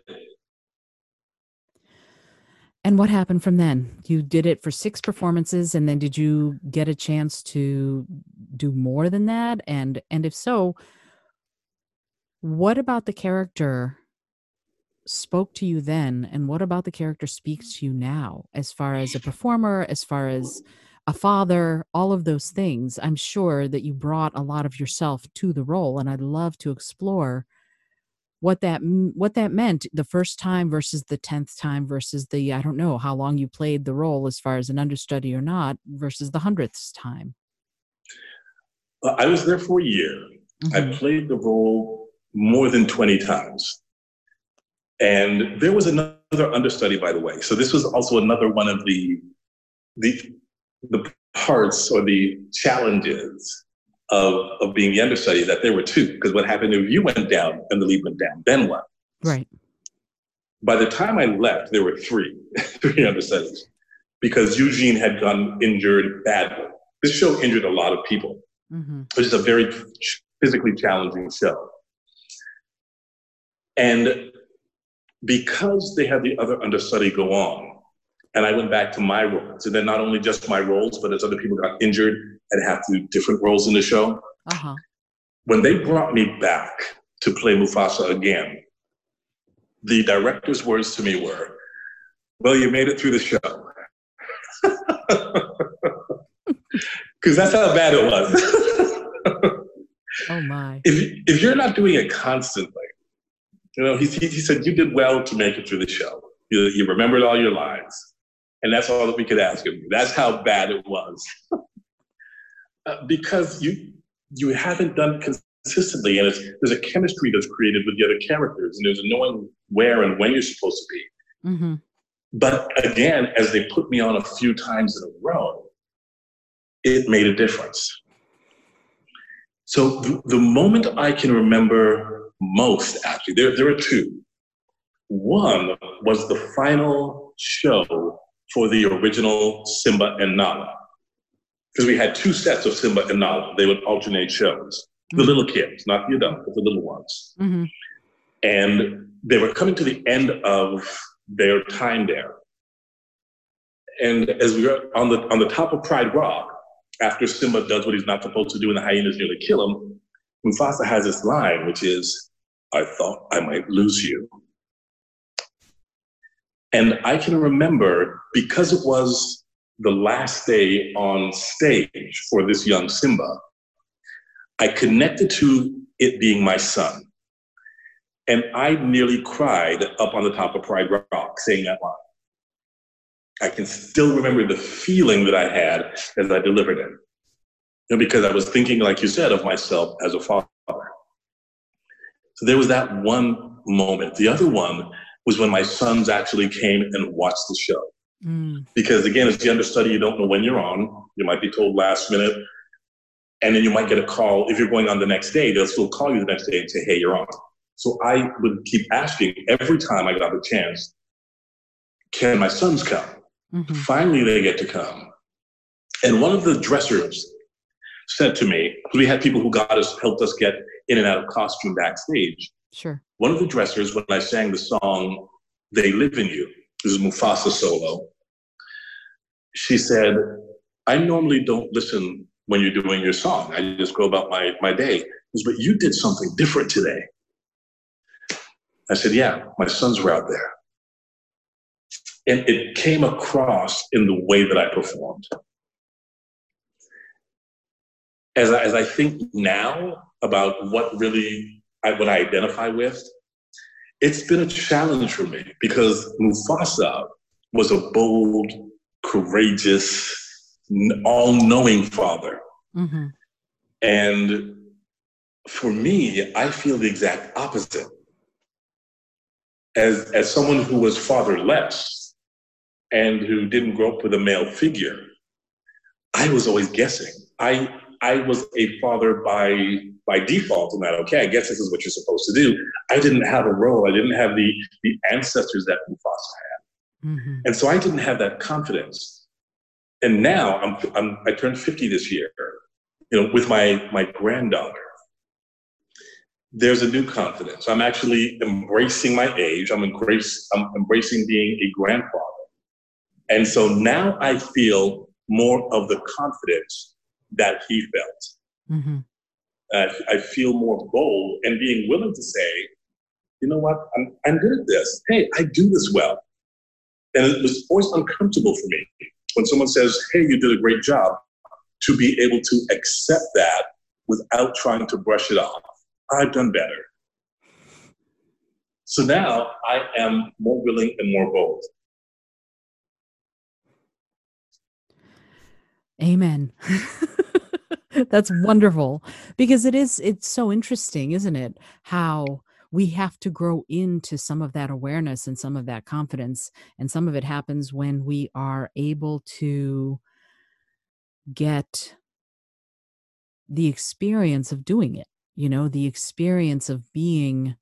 Speaker 2: And what happened from then? You did it for 6 performances, and then did you get a chance to do more than that? And if so, what about the character spoke to you then, and what about the character speaks to you now, as far as a performer, as far as a father, all of those things? I'm sure that you brought a lot of yourself to the role, and I'd love to explore what that meant the first time versus the 10th time versus the, I don't know how long you played the role as far as an understudy or not, versus the 100th time.
Speaker 1: I was there for a year. Mm-hmm. I played the role more than 20 times. And there was another understudy, by the way. So this was also another one of the parts or the challenges of being the understudy, that there were 2. Because what happened if you went down and the lead went down? Then what?
Speaker 2: Right.
Speaker 1: By the time I left, there were 3 understudies, because Eugene had gotten injured badly. This show injured a lot of people, which is a very physically challenging show. And because they had the other understudy go on, and I went back to my roles, and then not only just my roles, but as other people got injured and have to do different roles in the show. Uh-huh. When they brought me back to play Mufasa again, the director's words to me were, well, you made it through the show. Because that's how bad it was.
Speaker 2: Oh my.
Speaker 1: If you're not doing it constantly, you know, he said, you did well to make it through the show. You remembered all your lines. And that's all that we could ask of you. That's how bad it was. Because you haven't done it consistently, and there's a chemistry that's created with the other characters, and there's a knowing where and when you're supposed to be. Mm-hmm. But again, as they put me on a few times in a row, it made a difference. So the moment I can remember most, actually, there are 2. One was the final show for the original Simba and Nala. Because we had 2 sets of Simba and Nala. They would alternate shows. Mm-hmm. The little kids, not the adults, but the little ones. Mm-hmm. And they were coming to the end of their time there. And as we were on the top of Pride Rock, after Simba does what he's not supposed to do and the hyenas nearly kill him, Mufasa has this line, which is, I thought I might lose you. And I can remember, because it was the last day on stage for this young Simba, I connected to it being my son. And I nearly cried up on the top of Pride Rock saying that line. I can still remember the feeling that I had as I delivered it. Because I was thinking, like you said, of myself as a father. So there was that one moment. The other one was when my sons actually came and watched the show. Because again, as the understudy, you don't know when you're on. You might be told last minute. And then you might get a call. If you're going on the next day, they'll still call you the next day and say, hey, you're on. So I would keep asking every time I got the chance, can my sons come? Mm-hmm. Finally, they get to come. And one of the dressers said to me, we had people who helped us get in and out of costume backstage.
Speaker 2: Sure.
Speaker 1: One of the dressers, when I sang the song, They Live in You, this is Mufasa solo, she said, I normally don't listen when you're doing your song. I just go about my day. But you did something different today. I said, yeah, my sons were out there. And it came across in the way that I performed. As I think now about what I identify with, it's been a challenge for me because Mufasa was a bold, courageous, all-knowing father. Mm-hmm. And for me, I feel the exact opposite. As someone who was fatherless and who didn't grow up with a male figure, I was always guessing. I was a father by default in that, okay, I guess this is what you're supposed to do. I didn't have a role. I didn't have the ancestors that Mufasa had. Mm-hmm. And so I didn't have that confidence. And now I turned 50 this year, with my granddaughter. There's a new confidence. I'm actually embracing my age. I'm embracing being a grandfather. And so now I feel more of the confidence that he felt. Mm-hmm. I feel more bold and being willing to say, you know what, I'm good at this. Hey, I do this well. And it was always uncomfortable for me when someone says, hey, you did a great job, to be able to accept that without trying to brush it off. I've done better. So now I am more willing and more bold.
Speaker 2: Amen. That's wonderful, because it's so interesting, isn't it? How we have to grow into some of that awareness and some of that confidence. And some of it happens when we are able to get the experience of doing it, the experience of being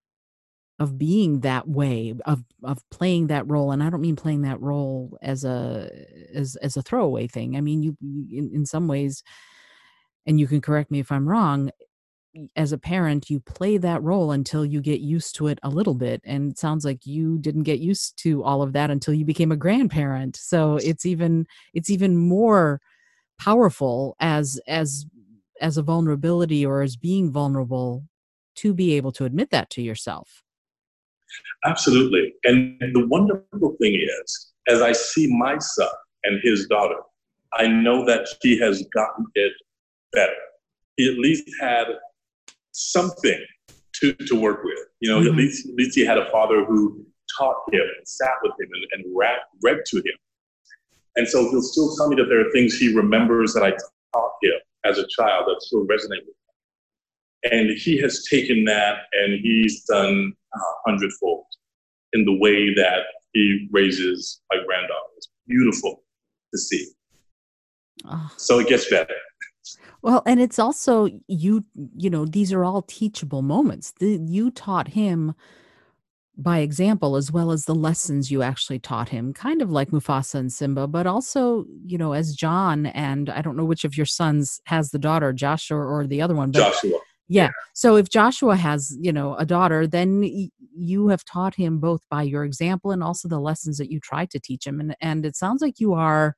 Speaker 2: that way, of playing that role. And I don't mean playing that role as a throwaway thing. I mean, you in some ways, and you can correct me if I'm wrong, as a parent, you play that role until you get used to it a little bit. And it sounds like you didn't get used to all of that until you became a grandparent. So it's even more powerful as a vulnerability, or as being vulnerable, to be able to admit that to yourself.
Speaker 1: Absolutely. And the wonderful thing is, as I see my son and his daughter, I know that he has gotten it better. He at least had something to work with. Mm-hmm. At least he had a father who taught him and sat with him and read to him. And so he'll still tell me that there are things he remembers that I taught him as a child that still resonate with him. And he has taken that and he's done 100-fold in the way that he raises my granddaughter. It's beautiful to see. Oh. So it gets better.
Speaker 2: Well, and it's also, these are all teachable moments. You taught him by example, as well as the lessons you actually taught him, kind of like Mufasa and Simba, but also, as John, and I don't know which of your sons has the daughter, Joshua or the other one. But
Speaker 1: Joshua.
Speaker 2: Yeah. So if Joshua has, a daughter, then you have taught him both by your example and also the lessons that you tried to teach him. And it sounds like you are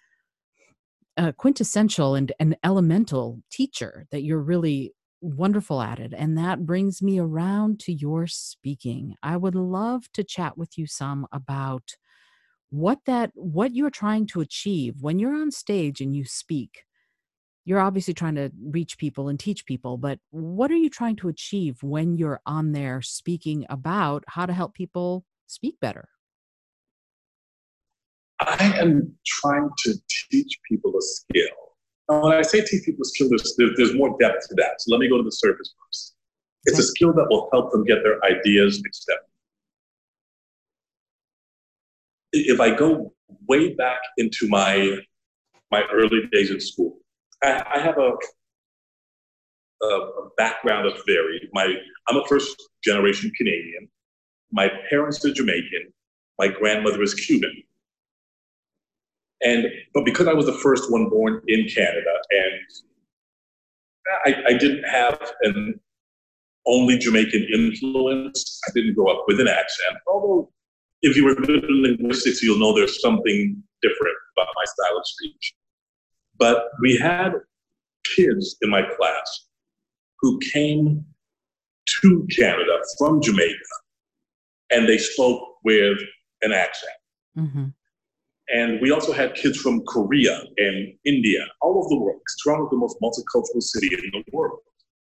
Speaker 2: a quintessential and an elemental teacher, that you're really wonderful at it. And that brings me around to your speaking. I would love to chat with you some about what you're trying to achieve when you're on stage and you speak. You're obviously trying to reach people and teach people, but what are you trying to achieve when you're on there speaking about how to help people speak better?
Speaker 1: I am trying to teach people a skill. Now, when I say teach people a skill, there's more depth to that. So let me go to the surface first. It's a skill that will help them get their ideas accepted. If I go way back into my early days in school, I have a background that's varied. I'm a first generation Canadian. My parents are Jamaican. My grandmother is Cuban. But because I was the first one born in Canada, and I didn't have an only Jamaican influence, I didn't grow up with an accent. Although, if you were good in linguistics, you'll know there's something different about my style of speech. But we had kids in my class who came to Canada from Jamaica, and they spoke with an accent. Mm-hmm. And we also had kids from Korea and India, all over the world. Toronto is the most multicultural city in the world.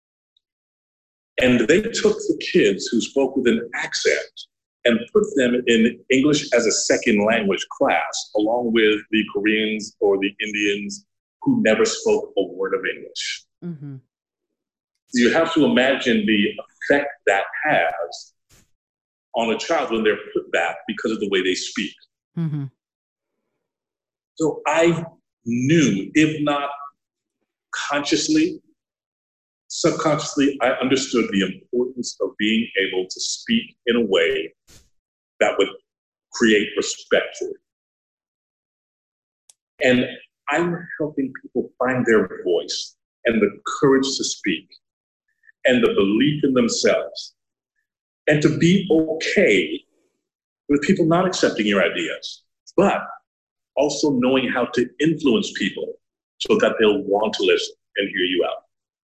Speaker 1: And they took the kids who spoke with an accent and put them in English as a second language class, along with the Koreans or the Indians who never spoke a word of English. Mm-hmm. You have to imagine the effect that has on a child when they're put back because of the way they speak. Mm-hmm. So I knew, if not consciously, subconsciously, I understood the importance of being able to speak in a way that would create respect for it. And I'm helping people find their voice and the courage to speak and the belief in themselves and to be okay with people not accepting your ideas, but also knowing how to influence people so that they'll want to listen and hear you out.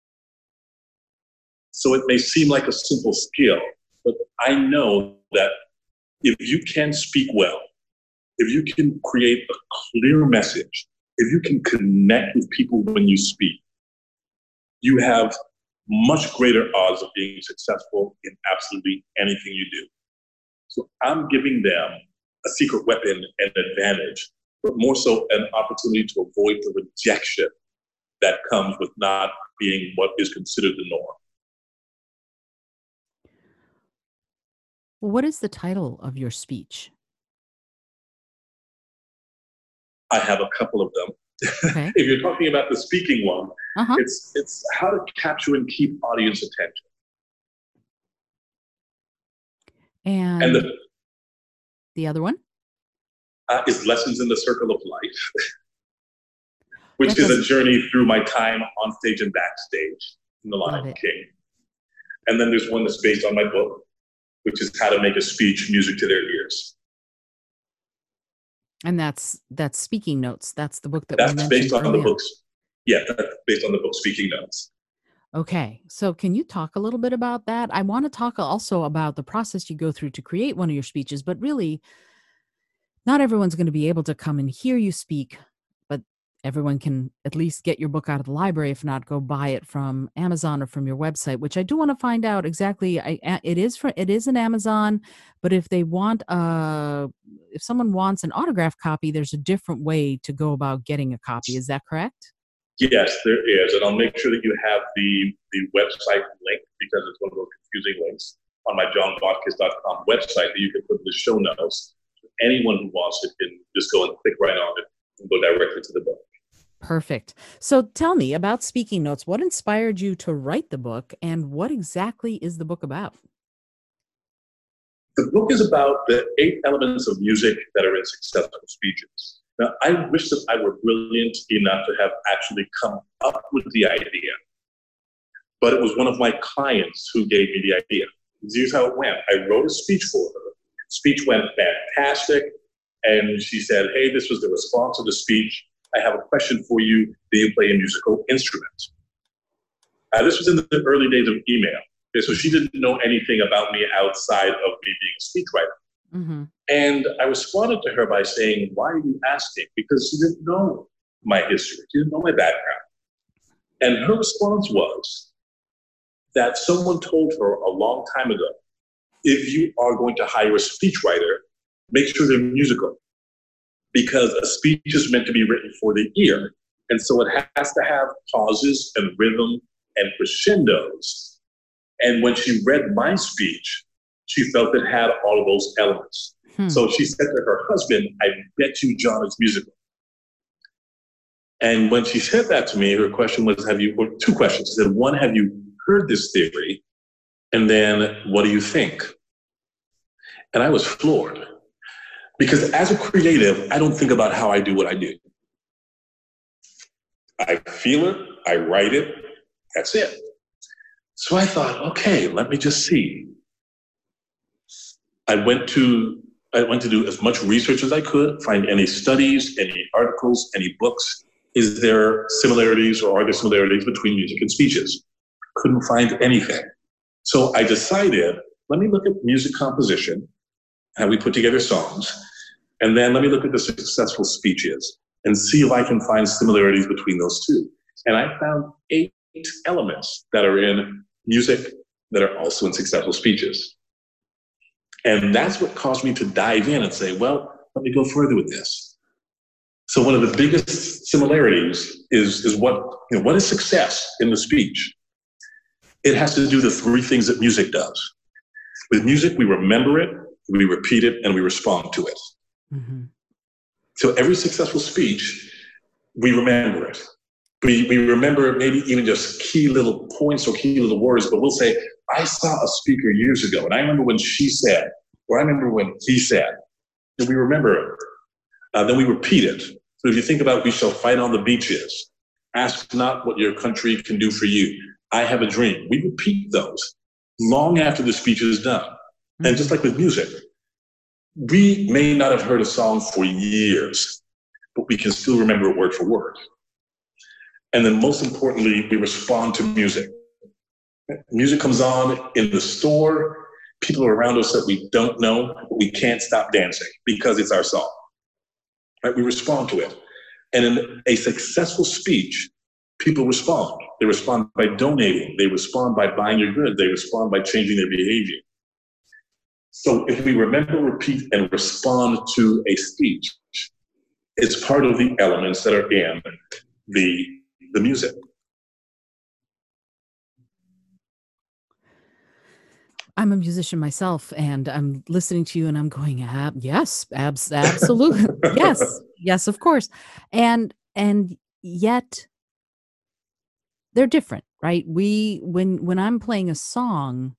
Speaker 1: So it may seem like a simple skill, but I know that if you can speak well, if you can create a clear message, if you can connect with people when you speak, you have much greater odds of being successful in absolutely anything you do. So I'm giving them a secret weapon and advantage, but more so an opportunity to avoid the rejection that comes with not being what is considered the norm.
Speaker 2: What is the title of your speech?
Speaker 1: I have a couple of them. Okay. If you're talking about the speaking one, it's how to capture and keep audience attention.
Speaker 2: And the other one?
Speaker 1: Is Lessons in the Circle of Life, which is a journey through my time on stage and backstage in The Lion King. And then there's one that's based on my book, which is How to Make a Speech Music to Their Ears.
Speaker 2: And that's Speaking Notes. That's the book that
Speaker 1: we
Speaker 2: mentioned
Speaker 1: based on
Speaker 2: earlier.
Speaker 1: the books. Yeah, that's based on the book Speaking Notes.
Speaker 2: Okay, so can you talk a little bit about that? I want to talk also about the process you go through to create one of your speeches, but really, not everyone's going to be able to come and hear you speak, but everyone can at least get your book out of the library, if not go buy it from Amazon or from your website, which I do want to find out exactly. It is an Amazon, but if they want if someone wants an autographed copy, there's a different way to go about getting a copy. Is that correct?
Speaker 1: Yes, there is. And I'll make sure that you have the website link, because it's one of those confusing links on my johnbotkiss.com website that you can put in the show notes. Anyone who wants it can just go and click right on it and go directly to the book.
Speaker 2: Perfect. So tell me about Speaking Notes. What inspired you to write the book, and what exactly is the book about?
Speaker 1: The book is about the 8 elements of music that are in successful speeches. Now, I wish that I were brilliant enough to have actually come up with the idea, but it was one of my clients who gave me the idea. Here's how it went. I wrote a speech for her. Speech went fantastic, and she said, "Hey, this was the response to the speech. I have a question for you. Do you play a musical instrument?" This was in the early days of email. Okay, so she didn't know anything about me outside of me being a speechwriter. Mm-hmm. And I responded to her by saying, "Why are you asking?" Because she didn't know my history. She didn't know my background. And her response was that someone told her a long time ago, if you are going to hire a speechwriter, make sure they're musical. because a speech is meant to be written for the ear. And so it has to have pauses and rhythm and crescendos. And when she read my speech, she felt it had all of those elements. So she said to her husband, I bet you John is musical. And when she said that to me, her question was, or two questions. She said, one, have you heard this theory? And then, what do you think? And I was floored. Because as a creative, I don't think about how I do what I do. I feel it, I write it, that's it. So I thought, okay, let me just see. I went to do as much research as I could, find any studies, any articles, any books. Is there similarities or are there similarities between music and speeches? Couldn't find anything. So I decided, let me look at music composition, how we put together songs, and then let me look at the successful speeches and see if I can find similarities between those two. And I found 8 elements that are in music that are also in successful speeches. And that's what caused me to dive in and say, well, let me go further with this. So one of the biggest similarities is what is success in the speech? It has to do the 3 things that music does. With music, we remember it, we repeat it, and we respond to it. Mm-hmm. So every successful speech, we remember it. We remember maybe even just key little points or key little words, but we'll say, I saw a speaker years ago, and I remember when she said, or I remember when he said, and we remember it. Then we repeat it. So if you think about, we shall fight on the beaches, ask not what your country can do for you, I have a dream. We repeat those long after the speech is done. Mm-hmm. And just like with music, we may not have heard a song for years, but we can still remember it word for word. And then most importantly, we respond to music. Music comes on in the store, people are around us that we don't know, but we can't stop dancing because it's our song. Right? We respond to it. And in a successful speech, people respond. They respond by donating. They respond by buying your goods. They respond by changing their behavior. So if we remember, repeat, and respond to a speech, it's part of the elements that are in the music.
Speaker 2: I'm a musician myself, and I'm listening to you, and I'm going, yes, absolutely, yes, of course, and yet they're different, right? When I'm playing a song,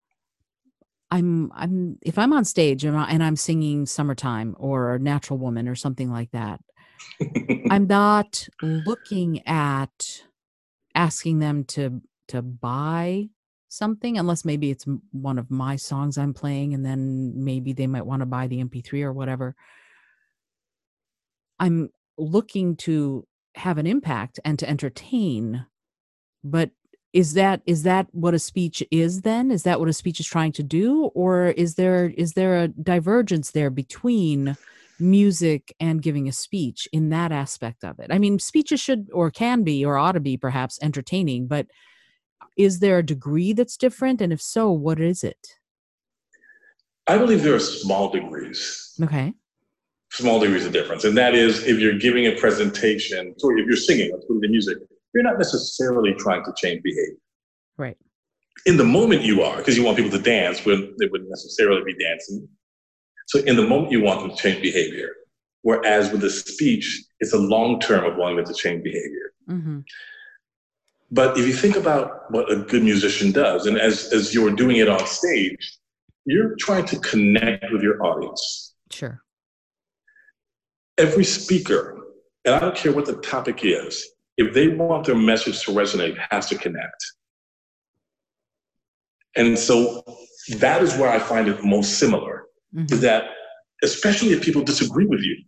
Speaker 2: if I'm on stage and I'm singing "Summertime" or "Natural Woman" or something like that, I'm not looking at asking them to buy something, unless maybe it's one of my songs I'm playing, and then maybe they might want to buy the MP3 or whatever. I'm looking to have an impact and to entertain, but is that what a speech is then? Is that what a speech is trying to do? Or is there a divergence there between music and giving a speech in that aspect of it? I mean, speeches should or can be or ought to be perhaps entertaining, but is there a degree that's different? And if so, what is it?
Speaker 1: I believe there are small degrees.
Speaker 2: Okay.
Speaker 1: Small degrees of difference. And that is, if you're giving a presentation, or if you're singing, let's put the music, you're not necessarily trying to change behavior.
Speaker 2: Right.
Speaker 1: In the moment you are, because you want people to dance when they wouldn't necessarily be dancing. So in the moment you want them to change behavior. Whereas with the speech, it's a long term of wanting them to change behavior. Mm-hmm. But if you think about what a good musician does, and as you're doing it on stage, you're trying to connect with your audience.
Speaker 2: Sure.
Speaker 1: Every speaker, and I don't care what the topic is, if they want their message to resonate, has to connect. And so that is where I find it most similar, is that especially if people disagree with you,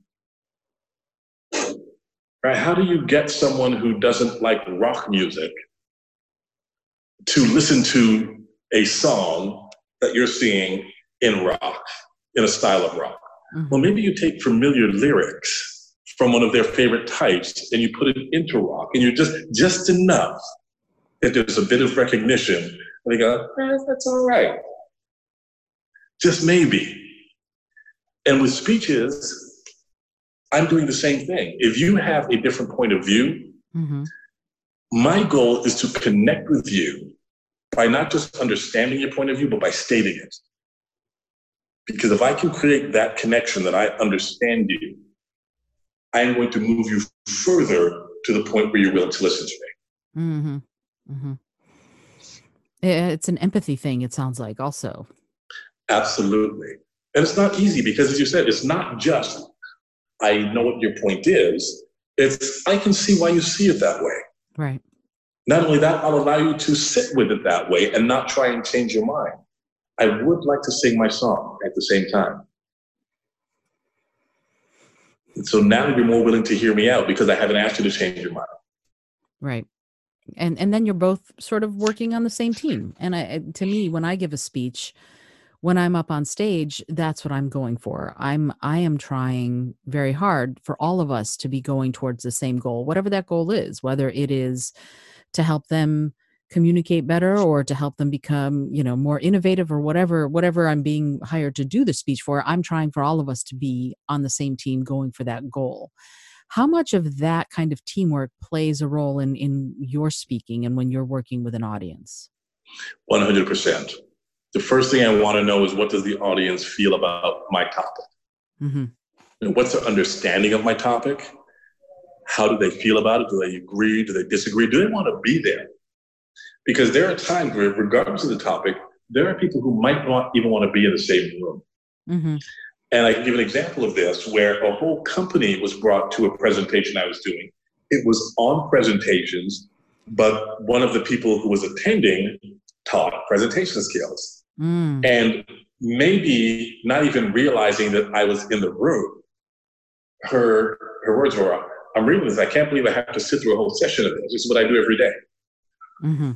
Speaker 1: right? How do you get someone who doesn't like rock music to listen to a song that you're singing in rock, in a style of rock? Mm-hmm. Well, maybe you take familiar lyrics from one of their favorite types and you put it into rock, and you're just enough that there's a bit of recognition. And they go, that's all right. Just maybe. And with speeches, I'm doing the same thing. If you have a different point of view,
Speaker 2: Mm-hmm.
Speaker 1: my goal is to connect with you by not just understanding your point of view, but by stating it. Because if I can create that connection that I understand you, I'm going to move you further to the point where you're willing to listen to me.
Speaker 2: Mm-hmm. Mm-hmm. It's an empathy thing, it sounds like, also.
Speaker 1: Absolutely. And it's not easy because, as you said, it's not just, I know what your point is. It's, I can see why you see it that way.
Speaker 2: Right.
Speaker 1: Not only that, I'll allow you to sit with it that way and not try and change your mind. I would like to sing my song at the same time. And so now you're more willing to hear me out because I haven't asked you to change your mind.
Speaker 2: Right. And then you're both sort of working on the same team. And to me, when I give a speech, when I'm up on stage, that's what I'm going for. I am trying very hard for all of us to be going towards the same goal, whatever that goal is, whether it is to help them communicate better or to help them become, more innovative or whatever I'm being hired to do the speech for. I'm trying for all of us to be on the same team going for that goal. How much of that kind of teamwork plays a role in your speaking and when you're working with an audience?
Speaker 1: 100%. The first thing I want to know is, what does the audience feel about my topic?
Speaker 2: Mm-hmm.
Speaker 1: And what's their understanding of my topic? How do they feel about it? Do they agree? Do they disagree? Do they want to be there? Because there are times where, regardless of the topic, there are people who might not even want to be in the same room.
Speaker 2: Mm-hmm.
Speaker 1: And I can give an example of this where a whole company was brought to a presentation I was doing. It was on presentations, but one of the people who was attending taught presentation skills.
Speaker 2: Mm.
Speaker 1: And maybe not even realizing that I was in the room, her words were, I'm reading this, I can't believe I have to sit through a whole session of this. This is what I do every day.
Speaker 2: Mm-hmm.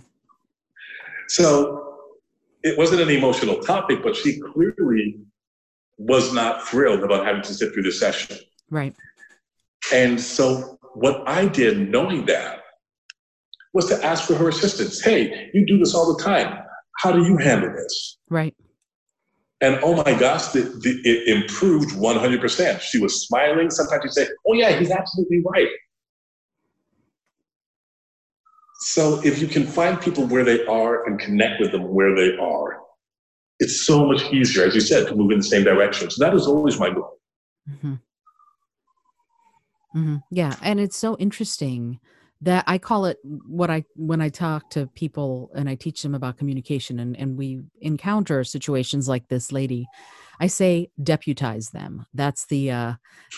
Speaker 1: So it wasn't an emotional topic, but she clearly was not thrilled about having to sit through the session.
Speaker 2: Right.
Speaker 1: And so what I did, knowing that, was to ask for her assistance. Hey, you do this all the time. How do you handle this?
Speaker 2: Right.
Speaker 1: And oh my gosh, it improved 100%. She was smiling. Sometimes she'd say, oh yeah, he's absolutely right. So if you can find people where they are and connect with them where they are, it's so much easier, as you said, to move in the same direction. So that is always my goal.
Speaker 2: Mm-hmm. Mm-hmm. Yeah. And it's so interesting that I call it when I talk to people and I teach them about communication and we encounter situations like this lady, I say deputize them. That's the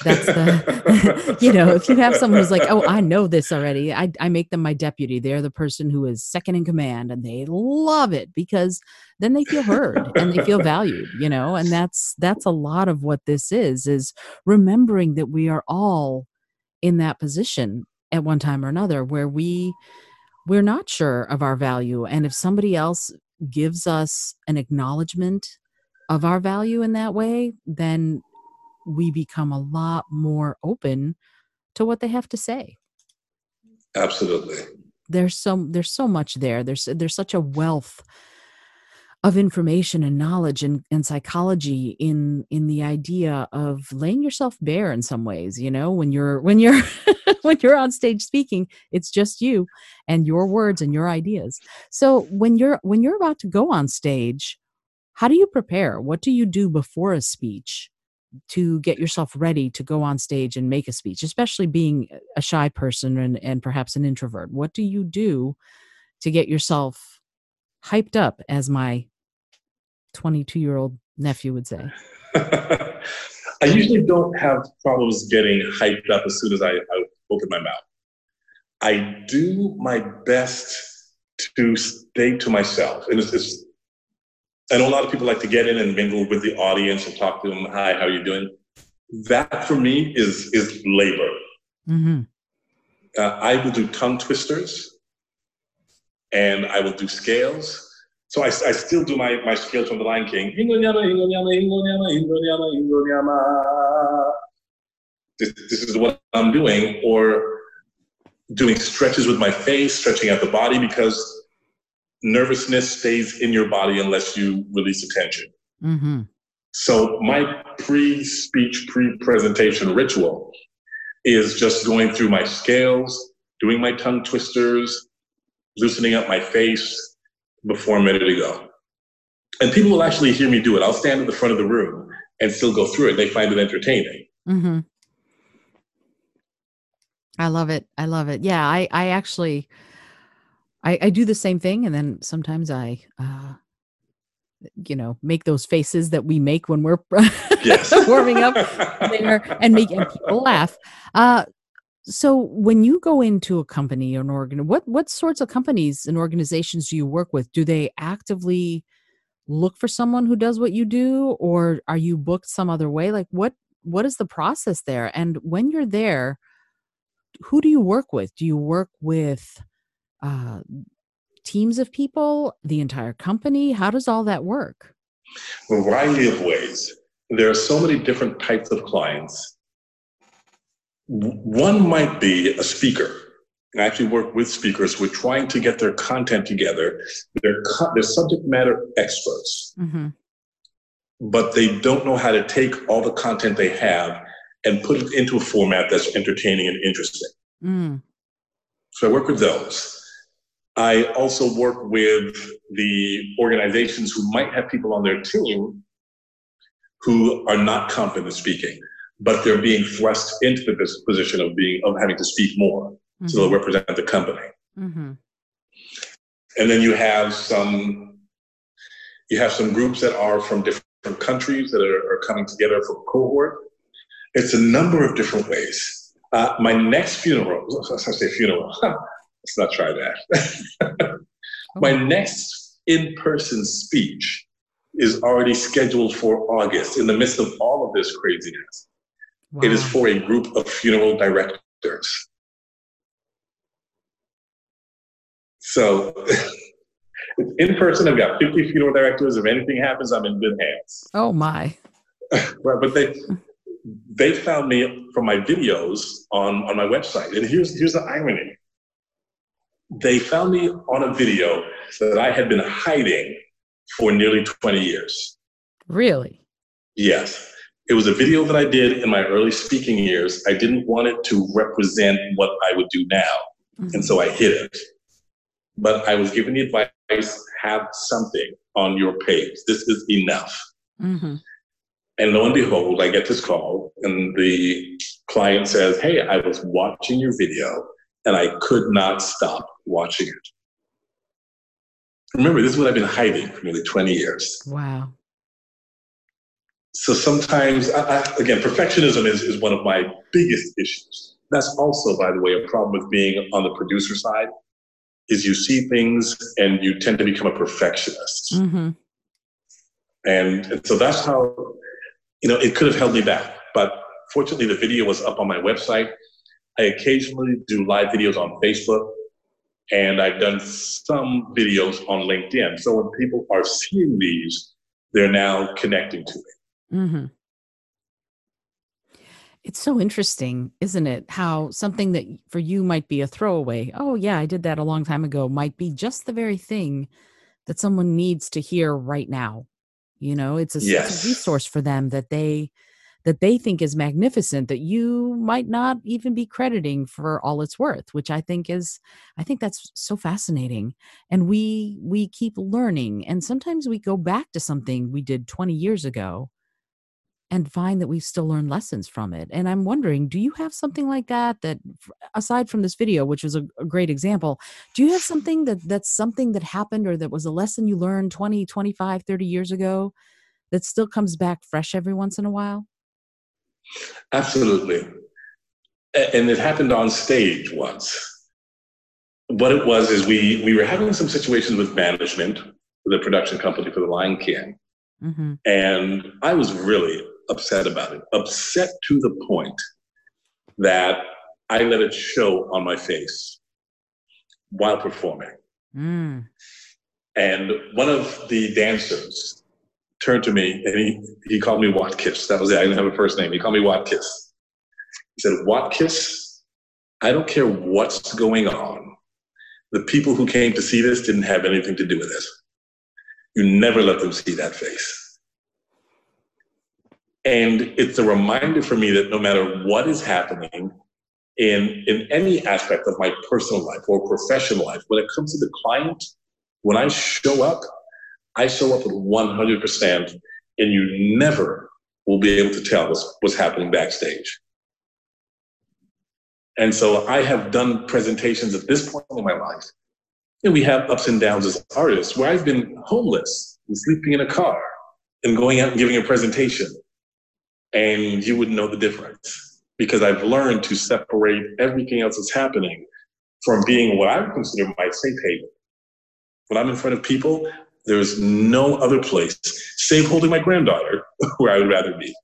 Speaker 2: if you have someone who's like, oh, I know this already, I make them my deputy. They're the person who is second in command, and they love it because then they feel heard and they feel valued, and that's a lot of what this is remembering that we are all in that position at one time or another where we're not sure of our value. And if somebody else gives us an acknowledgement of our value in that way, then we become a lot more open to what they have to say.
Speaker 1: Absolutely.
Speaker 2: There's so much there. There's such a wealth of information and knowledge and psychology in the idea of laying yourself bare in some ways, when you're when you're on stage speaking, it's just you and your words and your ideas. So when you're about to go on stage, how do you prepare? What do you do before a speech to get yourself ready to go on stage and make a speech, especially being a shy person and perhaps an introvert? What do you do to get yourself hyped up, as my 22-year-old nephew would say?
Speaker 1: I usually don't have problems getting hyped up as soon as I open my mouth. I do my best to stay to myself. And I know a lot of people like to get in and mingle with the audience and talk to them. Hi, how are you doing? That for me is labor.
Speaker 2: Mm-hmm.
Speaker 1: I will do tongue twisters and I will do scales. So I still do my scales from The Lion King. This is what I'm doing. Or doing stretches with my face, stretching out the body, because nervousness stays in your body unless you release the tension.
Speaker 2: Mm-hmm.
Speaker 1: So my pre-speech, pre-presentation ritual is just going through my scales, doing my tongue twisters, loosening up my face before I'm ready to go. And people will actually hear me do it. I'll stand at the front of the room and still go through it. They find it entertaining.
Speaker 2: Mm-hmm. I love it. I love it. Yeah, I actually, I do the same thing. And then sometimes I, make those faces that we make when we're warming up there and making people laugh. So when you go into a company or an what sorts of companies and organizations do you work with? Do they actively look for someone who does what you do, or are you booked some other way? Like what is the process there? And when you're there, who do you work with? Do you work with teams of people, the entire company? How does all that work?
Speaker 1: A variety of ways. There are so many different types of clients. One might be a speaker. I actually work with speakers who are trying to get their content together. They're subject matter experts, but they don't know how to take all the content they have and put it into a format that's entertaining and interesting. So I work with those. I also work with the organizations who might have people on their team who are not confident speaking, but they're being thrust into the position of having to speak more. So they'll represent the company. And then you have some groups that are from different countries that are coming together for a cohort. It's a number of different ways. My next funeral, I say funeral, let's not try that. My next in-person speech is already scheduled for August in the midst of all of this craziness. Wow. It is for a group of funeral directors. So in person, I've got 50 funeral directors. If anything happens, I'm in good hands.
Speaker 2: Oh my.
Speaker 1: Right, but they found me from my videos on my website. And here's the irony. They found me on a video that I had been hiding for nearly 20 years.
Speaker 2: Really?
Speaker 1: Yes. It was a video that I did in my early speaking years. I didn't want it to represent what I would do now. And so I hid it. But I was given the advice, have something on your page. This is enough. And lo and behold, I get this call and the client says, hey, I was watching your video and I could not stop watching it. Remember, this is what I've been hiding for nearly 20 years.
Speaker 2: Wow.
Speaker 1: So sometimes, again, perfectionism is one of my biggest issues. That's also, by the way, a problem with being on the producer side, is you see things and you tend to become a perfectionist. And so that's how, it could have held me back. But fortunately, the video was up on my website. I occasionally do live videos on Facebook, and I've done some videos on LinkedIn. So when people are seeing these, they're now connecting to me.
Speaker 2: It's so interesting, isn't it? How something that for you might be a throwaway, oh yeah, I did that a long time ago, might be just the very thing that someone needs to hear right now. It's a resource for them that they think is magnificent, that you might not even be crediting for all it's worth, which I think that's so fascinating. And we keep learning, and sometimes we go back to something we did 20 years ago and find that we still learn lessons from it. And I'm wondering, do you have something like that aside from this video, which was a great example, do you have something that's something that happened or that was a lesson you learned 20, 25, 30 years ago that still comes back fresh every once in a while?
Speaker 1: Absolutely. And it happened on stage once. What it was is we were having some situations with management, the production company for The Lion King. And I was really upset about it, upset to the point that I let it show on my face while performing. And one of the dancers turned to me and he called me Watkis. That was it. I didn't have a first name. He called me Watkis. He said, Watkis, I don't care what's going on. The people who came to see this didn't have anything to do with it. You never let them see that face. And it's a reminder for me that no matter what is happening, in any aspect of my personal life or professional life. When it comes to the client, when I show up at 100%, and you never will be able to tell what's happening backstage. And so I have done presentations at this point in my life, and we have ups and downs as artists, where I've been homeless and sleeping in a car and going out and giving a presentation, and you wouldn't know the difference, because I've learned to separate everything else that's happening from being what I would consider my safe haven. When I'm in front of people, there's no other place, save holding my granddaughter, where I would rather be.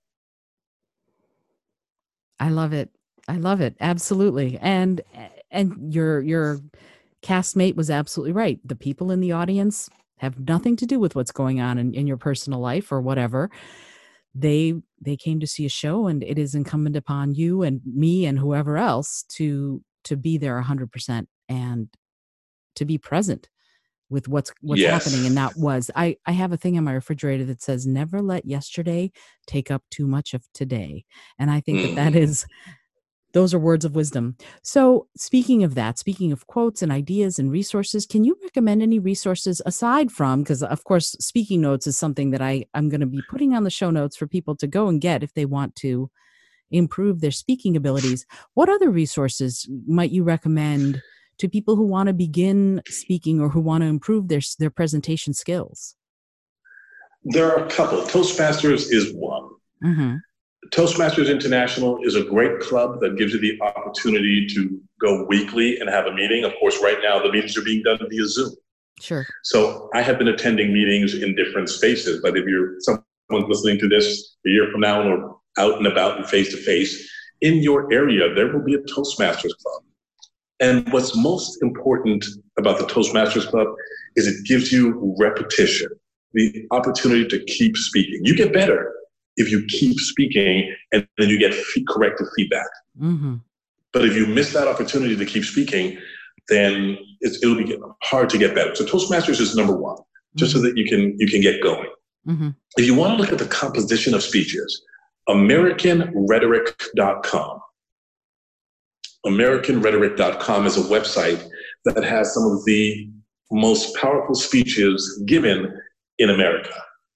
Speaker 2: I love it. I love it. Absolutely. And your castmate was absolutely right. The people in the audience have nothing to do with what's going on in your personal life or whatever. They came to see a show, and it is incumbent upon you and me and whoever else to be there 100% and to be present with what's
Speaker 1: Yes.
Speaker 2: happening. And that was, I have a thing in my refrigerator that says, never let yesterday take up too much of today. And I think that is, those are words of wisdom. So speaking of that, speaking of quotes and ideas and resources, can you recommend any resources aside from, because of course, speaking notes is something that I'm going to be putting on the show notes for people to go and get if they want to improve their speaking abilities. What other resources might you recommend to people who want to begin speaking or who want to improve their presentation skills?
Speaker 1: There are a couple. Toastmasters is one. Mm-hmm. Toastmasters International is a great club that gives you the opportunity to go weekly and have a meeting. Of course, right now the meetings are being done via Zoom.
Speaker 2: Sure.
Speaker 1: So I have been attending meetings in different spaces, but if someone's listening to this a year from now or out and about and face-to-face, in your area, there will be a Toastmasters club. And what's most important about the Toastmasters Club is it gives you repetition, the opportunity to keep speaking. You get better if you keep speaking and then you get corrective feedback. Mm-hmm. But if you miss that opportunity to keep speaking, then it'll be hard to get better. So Toastmasters is number one, just so that you can get going. Mm-hmm. If you want to look at the composition of speeches, AmericanRhetoric.com. AmericanRhetoric.com is a website that has some of the most powerful speeches given in America.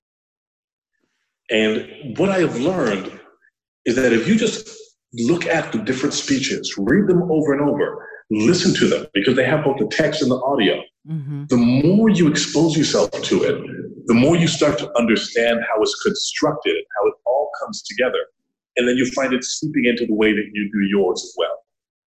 Speaker 1: And what I have learned is that if you just look at the different speeches, read them over and over, listen to them, because they have both the text and the audio, the more you expose yourself to it, the more you start to understand how it's constructed, how it all comes together. And then you find it seeping into the way that you do yours as well.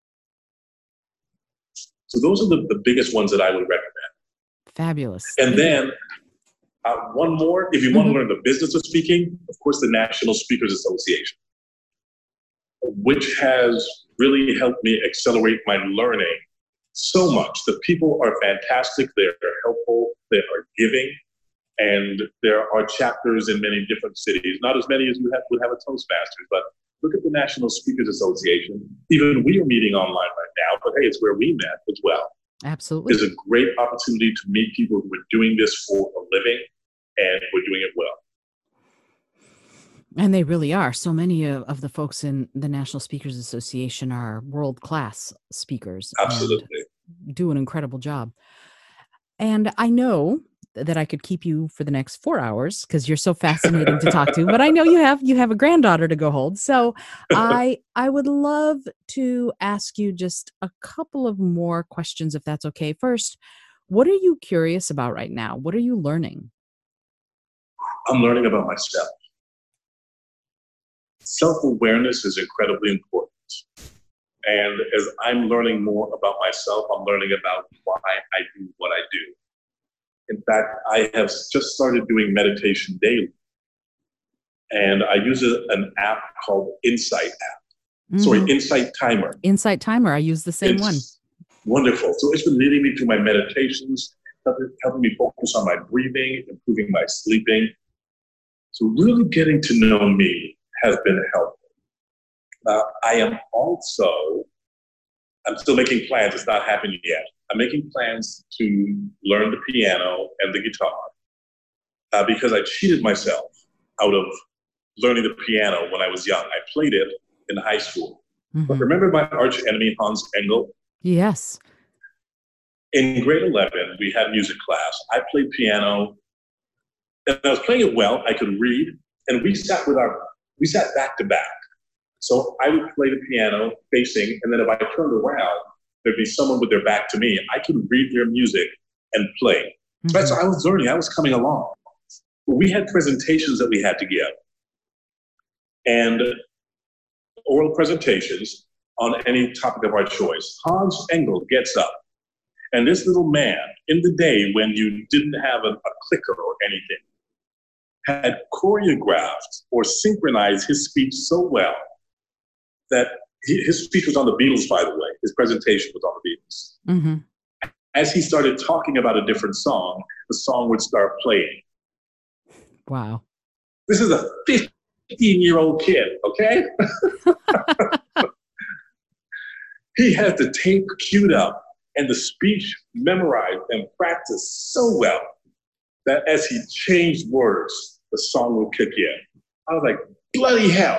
Speaker 1: So those are the biggest ones that I would recommend.
Speaker 2: Fabulous.
Speaker 1: And then one more, if you want to learn the business of speaking, of course, the National Speakers Association, which has really helped me accelerate my learning so much. The people are fantastic. They're helpful. They are giving. And there are chapters in many different cities, not as many as you would have a Toastmasters, but look at the National Speakers Association. Even we are meeting online right now, but hey, it's where we met as well.
Speaker 2: Absolutely.
Speaker 1: It's a great opportunity to meet people who are doing this for a living, and we're doing it well.
Speaker 2: And they really are. So many of the folks in the National Speakers Association are world-class speakers.
Speaker 1: Absolutely.
Speaker 2: And do an incredible job. And I know that I could keep you for the next 4 hours because you're so fascinating to talk to, but I know you have a granddaughter to go hold. So I would love to ask you just a couple of more questions, if that's okay. First, what are you curious about right now? What are you learning?
Speaker 1: I'm learning about myself. Self-awareness is incredibly important. And as I'm learning more about myself, I'm learning about why I do what I do. In fact, I have just started doing meditation daily. And I use an app called Insight app. Insight Timer.
Speaker 2: Insight Timer. I use the same one.
Speaker 1: Wonderful. So it's been leading me through my meditations, helping me focus on my breathing, improving my sleeping. So really getting to know me has been helpful. I'm still making plans. It's not happened yet. I'm making plans to learn the piano and the guitar because I cheated myself out of learning the piano when I was young. I played it in high school, But remember my arch enemy, Hans Engel?
Speaker 2: Yes.
Speaker 1: In grade 11, we had music class. I played piano, and I was playing it well. I could read, and we sat back to back. So I would play the piano facing, and then if I turned around, there'd be someone with their back to me. I could read their music and play. So I was learning. I was coming along. We had presentations that we had to give, and oral presentations on any topic of our choice. Hans Engel gets up, and this little man, in the day when you didn't have a clicker or anything, had choreographed or synchronized his speech so well that his speech was on the Beatles, by the way. His presentation was on the Beatles. As he started talking about a different song, the song would start playing.
Speaker 2: Wow.
Speaker 1: This is a 15-year-old kid, okay? He had the tape queued up and the speech memorized and practiced so well that as he changed words, the song would kick in. I was like, bloody hell.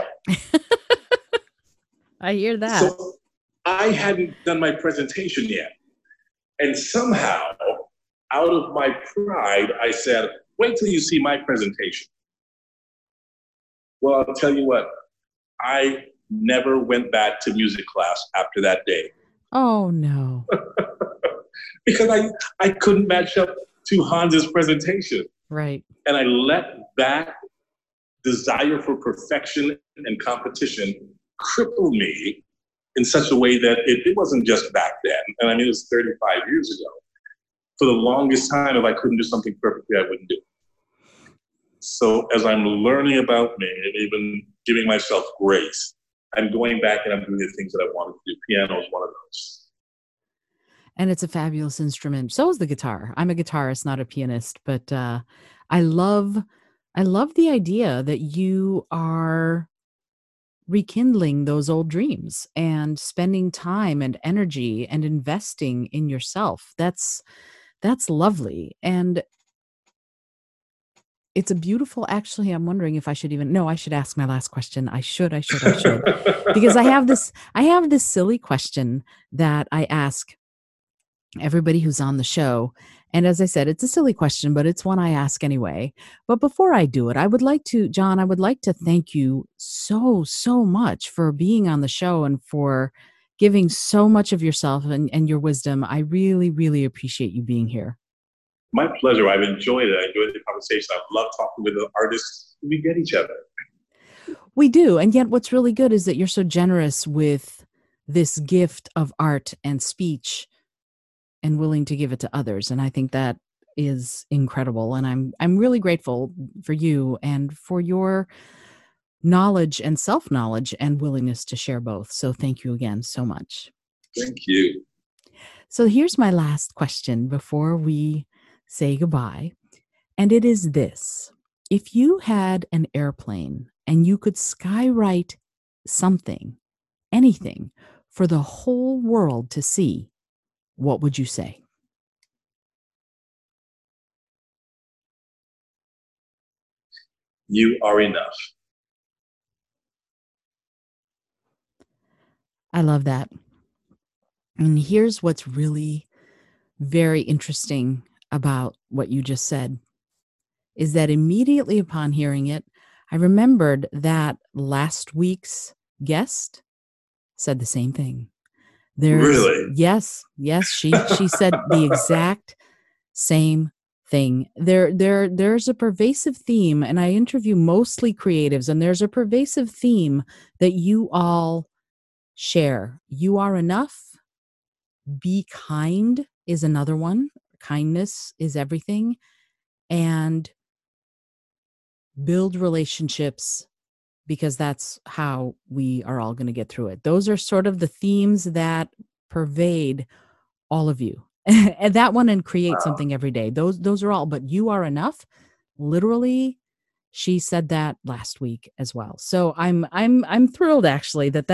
Speaker 2: I hear that.
Speaker 1: So I hadn't done my presentation yet. And somehow, out of my pride, I said, wait till you see my presentation. Well, I'll tell you what, I never went back to music class after that day.
Speaker 2: Oh, no.
Speaker 1: Because I couldn't match up to Hans's presentation.
Speaker 2: Right.
Speaker 1: And I let that desire for perfection and competition cripple me in such a way that it wasn't just back then. And I mean, it was 35 years ago. For the longest time, if I couldn't do something perfectly, I wouldn't do it. So as I'm learning about me and even giving myself grace, I'm going back and I'm doing the things that I wanted to do. Piano is one of those.
Speaker 2: And it's a fabulous instrument. So is the guitar. I'm a guitarist, not a pianist, but I love the idea that you are rekindling those old dreams and spending time and energy and investing in yourself. That's lovely. And it's a beautiful, actually, I'm wondering if I should I should ask my last question. I should. Because I have this silly question that I ask everybody who's on the show. And as I said, it's a silly question, but it's one I ask anyway. But before I do it, John, I would like to thank you so much for being on the show and for giving so much of yourself and your wisdom. I really, really appreciate you being here.
Speaker 1: My pleasure. I've enjoyed it. I enjoyed the conversation. I've loved talking with the artists. We get each other.
Speaker 2: We do. And yet what's really good is that you're so generous with this gift of art and speech and willing to give it to others. And I think that is incredible. And I'm really grateful for you and for your knowledge and self-knowledge and willingness to share both. So thank you again so much.
Speaker 1: Thank you.
Speaker 2: So here's my last question before we say goodbye. And it is this: if you had an airplane and you could skywrite something, anything, for the whole world to see, what would you say?
Speaker 1: You are enough.
Speaker 2: I love that. And here's what's really very interesting about what you just said, is that immediately upon hearing it, I remembered that last week's guest said the same thing.
Speaker 1: Really?
Speaker 2: Yes. She said the exact same thing. There's a pervasive theme, and I interview mostly creatives, and there's a pervasive theme that you all share. You are enough. Be kind is another one. Kindness is everything. And build relationships, because that's how we are all going to get through it. Those are sort of the themes that pervade all of you. And that one, and create something every day. Those are all, but you are enough. Literally, she said that last week as well. So I'm thrilled, actually, that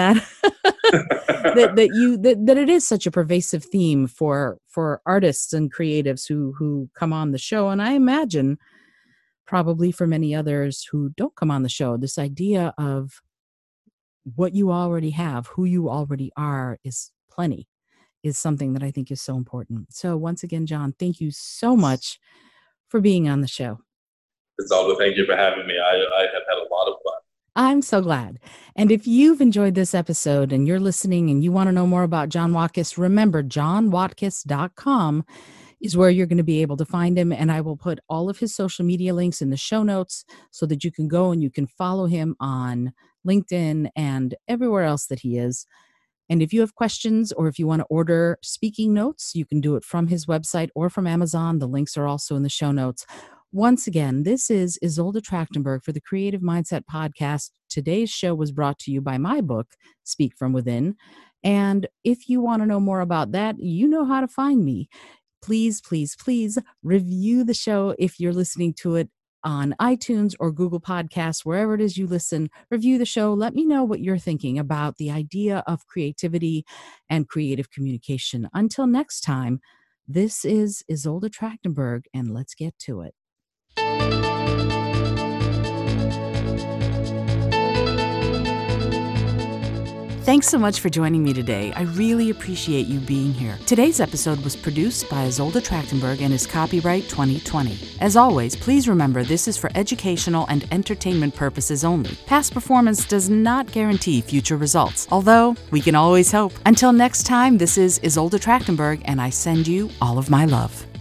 Speaker 2: it is such a pervasive theme for artists and creatives who come on the show. And I imagine probably for many others who don't come on the show, this idea of what you already have, who you already are is plenty, is something that I think is so important. So once again, John, thank you so much for being on the show.
Speaker 1: Isolde, thank you for having me. I have had a lot of fun.
Speaker 2: I'm so glad. And if you've enjoyed this episode and you're listening and you want to know more about John Watkiss, remember johnwatkiss.com is where you're going to be able to find him. And I will put all of his social media links in the show notes so that you can go and you can follow him on LinkedIn and everywhere else that he is. And if you have questions or if you want to order speaking notes, you can do it from his website or from Amazon. The links are also in the show notes. Once again, this is Isolde Trachtenberg for the Creative Mindset Podcast. Today's show was brought to you by my book, Speak From Within. And if you want to know more about that, you know how to find me. Please, please, please review the show if you're listening to it on iTunes or Google Podcasts, wherever it is you listen. Review the show. Let me know what you're thinking about the idea of creativity and creative communication. Until next time, this is Isolde Trachtenberg, and let's get to it. Thanks so much for joining me today. I really appreciate you being here. Today's episode was produced by Isolde Trachtenberg and is copyright 2020. As always, please remember this is for educational and entertainment purposes only. Past performance does not guarantee future results, although we can always hope. Until next time, this is Isolde Trachtenberg, and I send you all of my love.